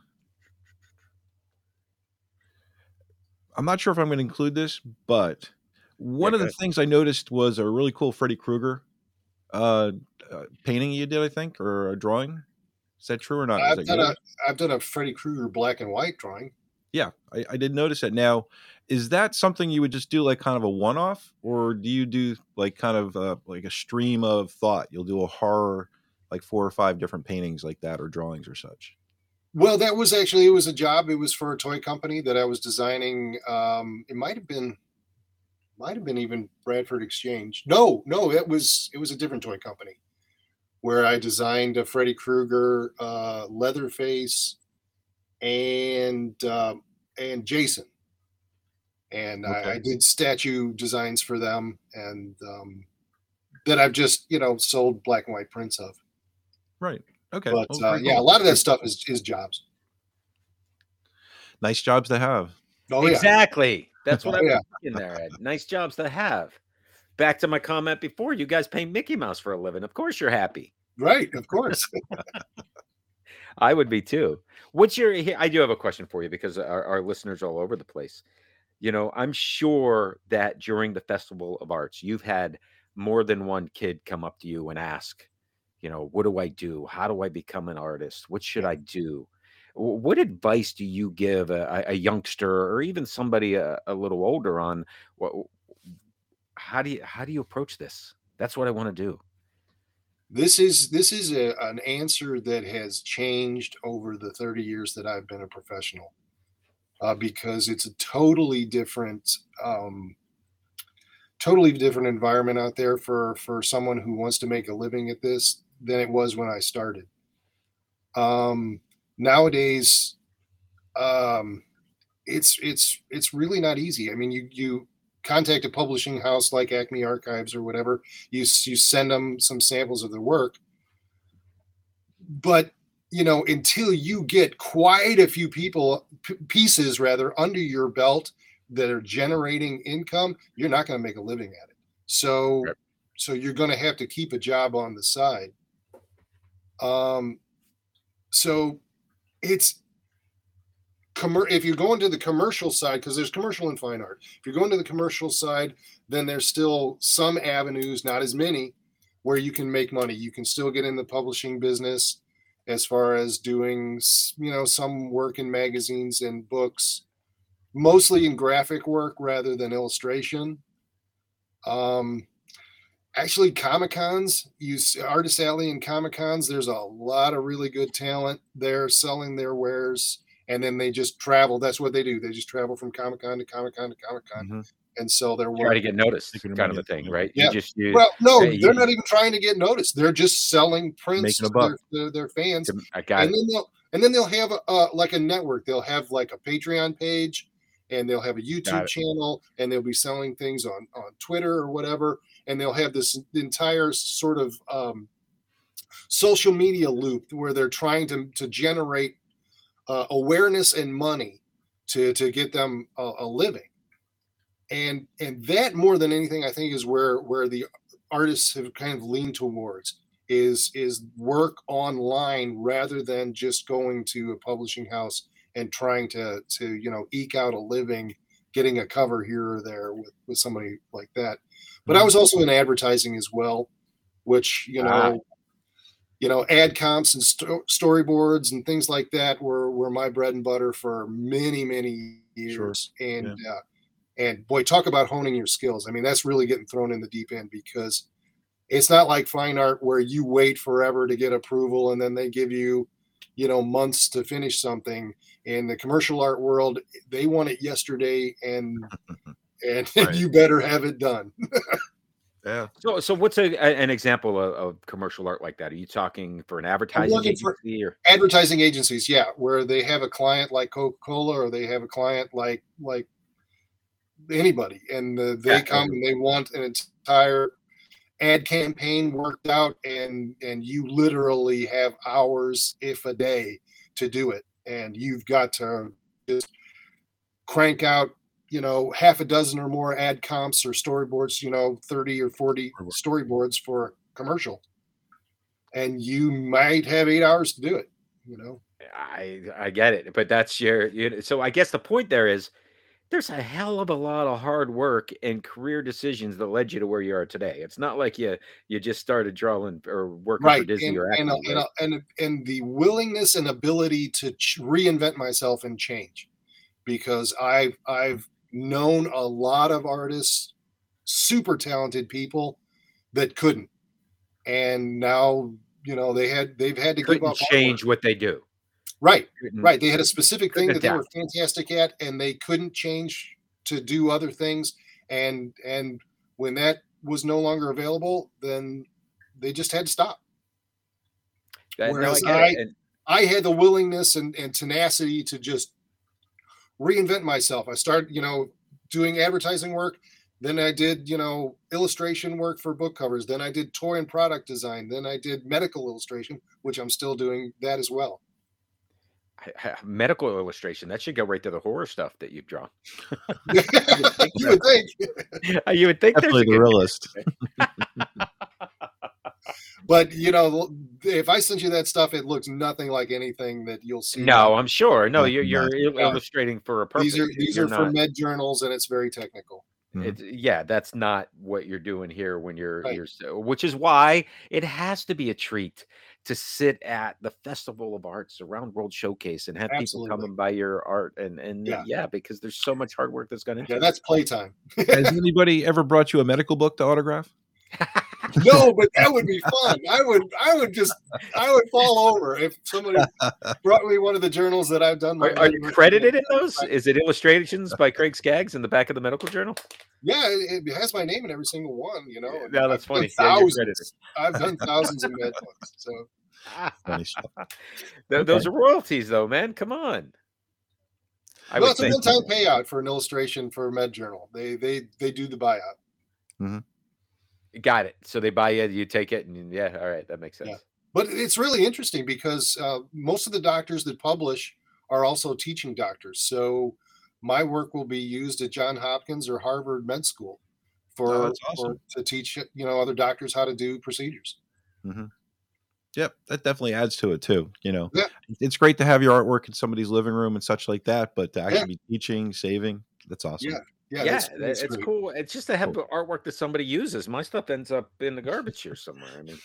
[SPEAKER 5] I'm not sure if I'm going to include this, but one
[SPEAKER 4] Yeah,
[SPEAKER 5] of
[SPEAKER 4] go
[SPEAKER 5] the
[SPEAKER 4] ahead.
[SPEAKER 5] things I noticed was a really cool Freddy Krueger uh, uh, painting you did, I think, or a drawing. Is that true or not? Is
[SPEAKER 6] I've
[SPEAKER 5] that
[SPEAKER 6] done
[SPEAKER 5] yours?
[SPEAKER 6] a I've done a Freddy Krueger black and white drawing.
[SPEAKER 5] Yeah, I, I did notice that. Now, is that something you would just do like kind of a one-off, or do you do like kind of uh, like a stream of thought? You'll do a horror, like four or five different paintings like that, or drawings or such.
[SPEAKER 6] Well, that was actually it was a job. It was for a toy company that I was designing. Um, it might have been, might have been even Bradford Exchange. No, no, it was it was a different toy company where I designed a Freddy Krueger, uh, Leatherface, and um, and Jason, and I,
[SPEAKER 5] Okay.
[SPEAKER 6] I did statue designs for them, and um, that I've just you know sold black and white prints of.
[SPEAKER 5] Right. Okay.
[SPEAKER 6] But
[SPEAKER 5] Well,
[SPEAKER 6] uh,
[SPEAKER 5] very
[SPEAKER 6] yeah, a
[SPEAKER 5] cool.
[SPEAKER 6] lot of that stuff is is jobs.
[SPEAKER 5] Nice jobs to have.
[SPEAKER 6] Oh yeah,
[SPEAKER 4] Exactly. That's what
[SPEAKER 6] Oh,
[SPEAKER 4] I'm
[SPEAKER 6] yeah.
[SPEAKER 4] thinking there, Ed. Nice jobs to have. Back to my comment before, you guys pay Mickey Mouse for a living. Of course you're happy.
[SPEAKER 6] right, of course.
[SPEAKER 4] I would be too. What's your here- I do have a question for you because our, our listeners are all over the place. You know, I'm sure that during the Festival of Arts, you've had more than one kid come up to you and ask, you know, what do I do? How do I become an artist? What should I do? Wh- What advice do you give a, a a youngster or even somebody a, a little older on what how do you how do you approach this? That's what I want to do.
[SPEAKER 6] This is this is a, an answer that has changed over the thirty years that I've been a professional, uh, because it's a totally different, um, totally different environment out there for for someone who wants to make a living at this than it was when I started. Um, nowadays, um, it's it's it's really not easy. I mean, you you contact a publishing house like Acme Archives or whatever. You s- you send them some samples of their work, but you know until you get quite a few people p- pieces rather under your belt that are generating income, you're not going to make a living at it. So
[SPEAKER 4] Yep.
[SPEAKER 6] so you're going to have to keep a job on the side. Um, so it's commer- if you go into the commercial side, because there's commercial and fine art. If you're going to the commercial side, then there's still some avenues, not as many, where you can make money. You can still get in the publishing business as far as doing, you know, some work in magazines and books, mostly in graphic work rather than illustration. Um, actually, Comic Cons, you Artist Alley and Comic Cons, there's a lot of really good talent there selling their wares, and then they just travel. That's what they do. They just travel from Comic Con to Comic Con to Comic Con
[SPEAKER 5] Mm-hmm.
[SPEAKER 6] and sell their work.
[SPEAKER 4] Try to get noticed,
[SPEAKER 5] Making
[SPEAKER 4] kind of
[SPEAKER 5] money.
[SPEAKER 4] a thing, right?
[SPEAKER 6] Yeah.
[SPEAKER 4] You just you,
[SPEAKER 6] Well, no,
[SPEAKER 4] yeah, you-
[SPEAKER 6] they're not even trying to get noticed. They're just selling prints
[SPEAKER 5] Making a
[SPEAKER 6] to
[SPEAKER 5] buck.
[SPEAKER 6] their, their, their fans.
[SPEAKER 4] I got
[SPEAKER 6] and
[SPEAKER 4] it.
[SPEAKER 6] then they'll and then they'll have a uh, like a network. They'll have like a Patreon page, and they'll have a
[SPEAKER 4] Got
[SPEAKER 6] YouTube
[SPEAKER 4] it.
[SPEAKER 6] channel, and they'll be selling things on on Twitter or whatever. And they'll have this entire sort of um, social media loop where they're trying to to generate uh, awareness and money to to get them a, a living. And and that more than anything, I think, is where where the artists have kind of leaned towards is is work online rather than just going to a publishing house and trying to to you know eke out a living getting a cover here or there with, with somebody like that. But I was also in advertising as well, which you know
[SPEAKER 4] Ah.
[SPEAKER 6] you know ad comps and sto- storyboards and things like that were were my bread and butter for many many years. And uh, and boy, talk about honing your skills. I mean, that's really getting thrown in the deep end, because it's not like fine art where you wait forever to get approval and then they give you, you know, months to finish something. In the commercial art world, they want it yesterday, and and
[SPEAKER 5] Right.
[SPEAKER 6] you better have it done.
[SPEAKER 5] Yeah.
[SPEAKER 4] So, so what's a, a- an example of, of commercial art like that? Are you talking for an advertising
[SPEAKER 6] looking for-
[SPEAKER 4] agency or?
[SPEAKER 6] Advertising agencies, yeah, where they have a client like Coca-Cola, or they have a client like like anybody, and uh, they
[SPEAKER 4] Yeah.
[SPEAKER 6] come and they want an entire ad campaign worked out, and and you literally have hours, if a day, to do it, and you've got to just crank out, you know, half a dozen or more ad comps or storyboards, you know, thirty or forty storyboards for a commercial, and you might have eight hours to do it, you know.
[SPEAKER 4] I I get it, but that's your. You, so I guess the point there is, there's a hell of a lot of hard work and career decisions that led you to where you are today. It's not like you you just started drawing or working for
[SPEAKER 6] Right,
[SPEAKER 4] Disney
[SPEAKER 6] and
[SPEAKER 4] or
[SPEAKER 6] and,
[SPEAKER 4] Acme.
[SPEAKER 6] and,
[SPEAKER 4] right?
[SPEAKER 6] and and the willingness and ability to ch- reinvent myself and change, because I've I've known a lot of artists, super talented people, that couldn't, and now you know they had they've had to give
[SPEAKER 4] Couldn't
[SPEAKER 6] up
[SPEAKER 4] change
[SPEAKER 6] artwork.
[SPEAKER 4] what they do.
[SPEAKER 6] Right,
[SPEAKER 4] Couldn't-
[SPEAKER 6] right. They had a specific thing
[SPEAKER 4] Couldn't
[SPEAKER 6] that they were
[SPEAKER 4] adapt.
[SPEAKER 6] fantastic at, and they couldn't change to do other things. And and when that was no longer available, then they just had to stop.
[SPEAKER 4] That- no, I
[SPEAKER 6] Whereas
[SPEAKER 4] get
[SPEAKER 6] I-
[SPEAKER 4] it. And
[SPEAKER 6] I had the willingness and, and tenacity to just reinvent myself. I started, you know, doing advertising work. Then I did, you know, illustration work for book covers. Then I did toy and product design. Then I did medical illustration, which I'm still doing that as well.
[SPEAKER 4] I- I- medical illustration, that should go right to the horror stuff that you've drawn.
[SPEAKER 6] You would think.
[SPEAKER 4] You would think there's
[SPEAKER 5] Definitely
[SPEAKER 4] a
[SPEAKER 5] the
[SPEAKER 4] good-
[SPEAKER 5] realist.
[SPEAKER 6] But you know, if I sent you that stuff, it looks nothing like anything that you'll see.
[SPEAKER 4] No, I'm sure. No,
[SPEAKER 5] Oh,
[SPEAKER 4] you're you're
[SPEAKER 5] no.
[SPEAKER 4] il-
[SPEAKER 6] No.
[SPEAKER 4] illustrating for a purpose.
[SPEAKER 6] these are these
[SPEAKER 4] You're
[SPEAKER 6] are for
[SPEAKER 4] not-
[SPEAKER 6] med journals, and it's very technical.
[SPEAKER 4] It's, yeah, that's not what you're doing here when you're
[SPEAKER 6] Right.
[SPEAKER 4] you're so, which is why it has to be a treat to sit at the Festival of Arts around World Showcase and have
[SPEAKER 6] Absolutely.
[SPEAKER 4] people come and buy your art and and yeah.
[SPEAKER 6] Yeah.
[SPEAKER 4] because there's so much hard work that's gone into
[SPEAKER 6] Yeah,
[SPEAKER 4] it.
[SPEAKER 6] that's playtime.
[SPEAKER 5] Has anybody ever brought you a medical book to autograph?
[SPEAKER 6] No, but that would be fun. I would I would just I would fall over if somebody brought me one of the journals that I've done. my
[SPEAKER 4] Are, are you
[SPEAKER 6] med-
[SPEAKER 4] credited in those? Is it illustrations by Craig Skaggs in the back of the medical journal?
[SPEAKER 6] Yeah, it, it has my name in every single one. You know,
[SPEAKER 4] Yeah, no, that's
[SPEAKER 6] I've done
[SPEAKER 4] funny. Yeah, you're
[SPEAKER 6] thousands. I've done thousands of med books. So
[SPEAKER 5] Funny stuff.
[SPEAKER 4] Th- Those are royalties, though, man. Come on. I
[SPEAKER 6] well,
[SPEAKER 4] would
[SPEAKER 6] it's a
[SPEAKER 4] think.
[SPEAKER 6] one-time payout for an illustration for a med journal. They they they do the buyout.
[SPEAKER 4] Got it. So they buy you, you take it, and yeah, all right, that makes sense.
[SPEAKER 6] Yeah. But it's really interesting because uh, most of the doctors that publish are also teaching doctors. So my work will be used at Johns Hopkins or Harvard Med School for,
[SPEAKER 5] Oh, that's awesome.
[SPEAKER 6] for to teach you know other doctors how to do procedures.
[SPEAKER 5] Yep, that definitely adds to it too. You know,
[SPEAKER 6] Yeah.
[SPEAKER 5] it's great to have your artwork in somebody's living room and such like that, but to actually
[SPEAKER 6] Yeah.
[SPEAKER 5] be teaching, saving, that's awesome.
[SPEAKER 6] Yeah, yeah,
[SPEAKER 4] Yeah,
[SPEAKER 6] that's-
[SPEAKER 4] that-
[SPEAKER 6] that's
[SPEAKER 4] it's
[SPEAKER 6] great.
[SPEAKER 4] cool. It's just to have artwork that somebody uses. My stuff ends up in the garbage here somewhere. I mean,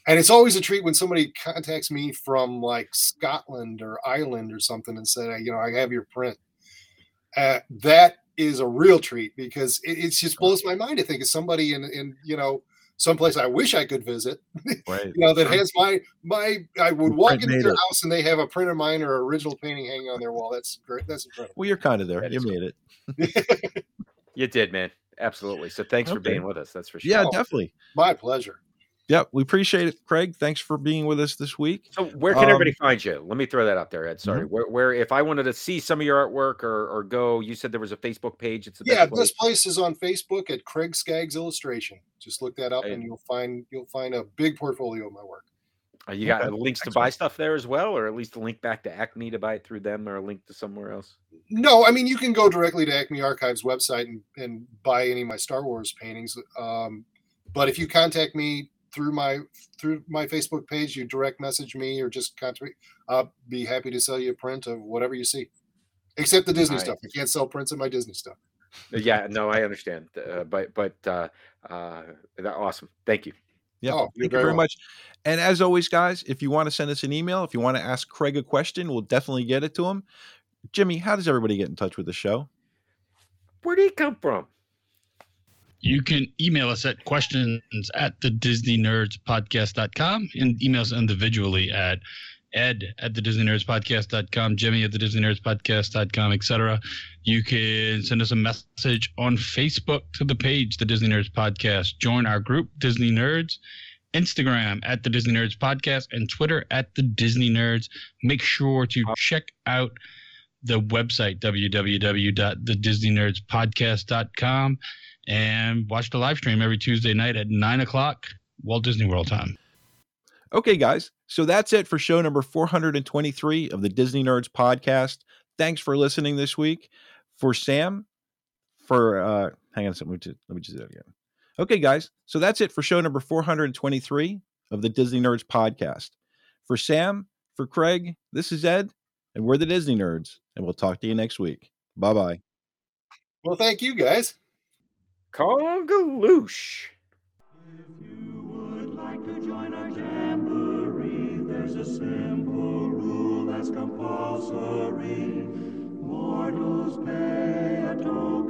[SPEAKER 6] And it's always a treat when somebody contacts me from like Scotland or Ireland or something and said, you know, I have your print. Uh, that is a real treat because it, it just blows my mind to think of somebody in, in, you know, someplace I wish I could visit,
[SPEAKER 5] Right.
[SPEAKER 6] you know, that has my, my, I would walk into
[SPEAKER 5] made
[SPEAKER 6] their
[SPEAKER 5] it.
[SPEAKER 6] house and they have a print of mine or original painting hanging on their wall. That's great. That's incredible.
[SPEAKER 5] Well, you're kind of there.
[SPEAKER 4] That
[SPEAKER 5] You
[SPEAKER 4] is
[SPEAKER 5] made it.
[SPEAKER 4] You did, man. Absolutely. So thanks for
[SPEAKER 5] Okay.
[SPEAKER 4] being with us. That's for sure.
[SPEAKER 5] Yeah,
[SPEAKER 6] Oh.
[SPEAKER 5] definitely.
[SPEAKER 6] My pleasure.
[SPEAKER 5] Yep, we appreciate it, Craig. Thanks for being with us this week.
[SPEAKER 4] So where can
[SPEAKER 5] Um,
[SPEAKER 4] everybody find you? Let me throw that out there, Ed. Sorry. Where, where if I wanted to see some of your artwork or, or go, you said there was a Facebook page. It's the
[SPEAKER 6] Yeah,
[SPEAKER 4] best place.
[SPEAKER 6] this place is on Facebook at Craig Skaggs Illustration. Just look that up
[SPEAKER 4] Right.
[SPEAKER 6] and you'll find you'll find a big portfolio of my work.
[SPEAKER 4] Uh, you got
[SPEAKER 5] Okay.
[SPEAKER 4] links to
[SPEAKER 5] Excellent.
[SPEAKER 4] buy stuff there as well, or at least a link back to Acme to buy it through them, or a link to somewhere else.
[SPEAKER 6] No, I mean you can go directly to Acme Archives website and, and buy any of my Star Wars paintings. Um, but if you contact me through my through my Facebook page, you direct message me or just contact me, I'll be happy to sell you a print of whatever you see. Except the Disney
[SPEAKER 4] Nice.
[SPEAKER 6] stuff. I can't sell prints of my Disney stuff.
[SPEAKER 4] Yeah, no, I understand. Uh, but but uh, uh, that awesome. Thank you.
[SPEAKER 5] Yeah,
[SPEAKER 6] Oh, you're
[SPEAKER 5] thank you
[SPEAKER 6] very
[SPEAKER 5] very
[SPEAKER 6] welcome.
[SPEAKER 5] much. And as always, guys, if you want to send us an email, if you want to ask Craig a question, we'll definitely get it to him. Jimmy, how does everybody get in touch with the show?
[SPEAKER 4] Where did he come from?
[SPEAKER 7] You can email us at questions at the Disney Nerds Podcast dot com and email us individually at Ed at the Disney Nerds Podcast dot com, Jimmy at the Disney Nerds Podcast dot com, et cetera. You can send us a message on Facebook to the page, the Disney Nerds Podcast. Join our group, Disney Nerds. Instagram at the Disney Nerds Podcast and Twitter at the Disney Nerds. Make sure to check out the website, w w w dot the disney nerds podcast dot com, and watch the live stream every Tuesday night at nine o'clock Walt Disney World time.
[SPEAKER 5] Okay, guys. So that's it for show number four hundred twenty-three of the Disney Nerds Podcast. Thanks for listening this week. For Sam, for, uh, hang on a second. Let me just, let me just do that again. Okay, guys. So that's it for show number four hundred twenty-three of the Disney Nerds Podcast. For Sam, for Craig, this is Ed, and we're the Disney Nerds, and we'll talk to you next week. Bye-bye.
[SPEAKER 6] Well, thank you guys.
[SPEAKER 4] Congaloosh.
[SPEAKER 8] If you would like to join our jamboree, there's a simple rule that's compulsory. Mortals pay a token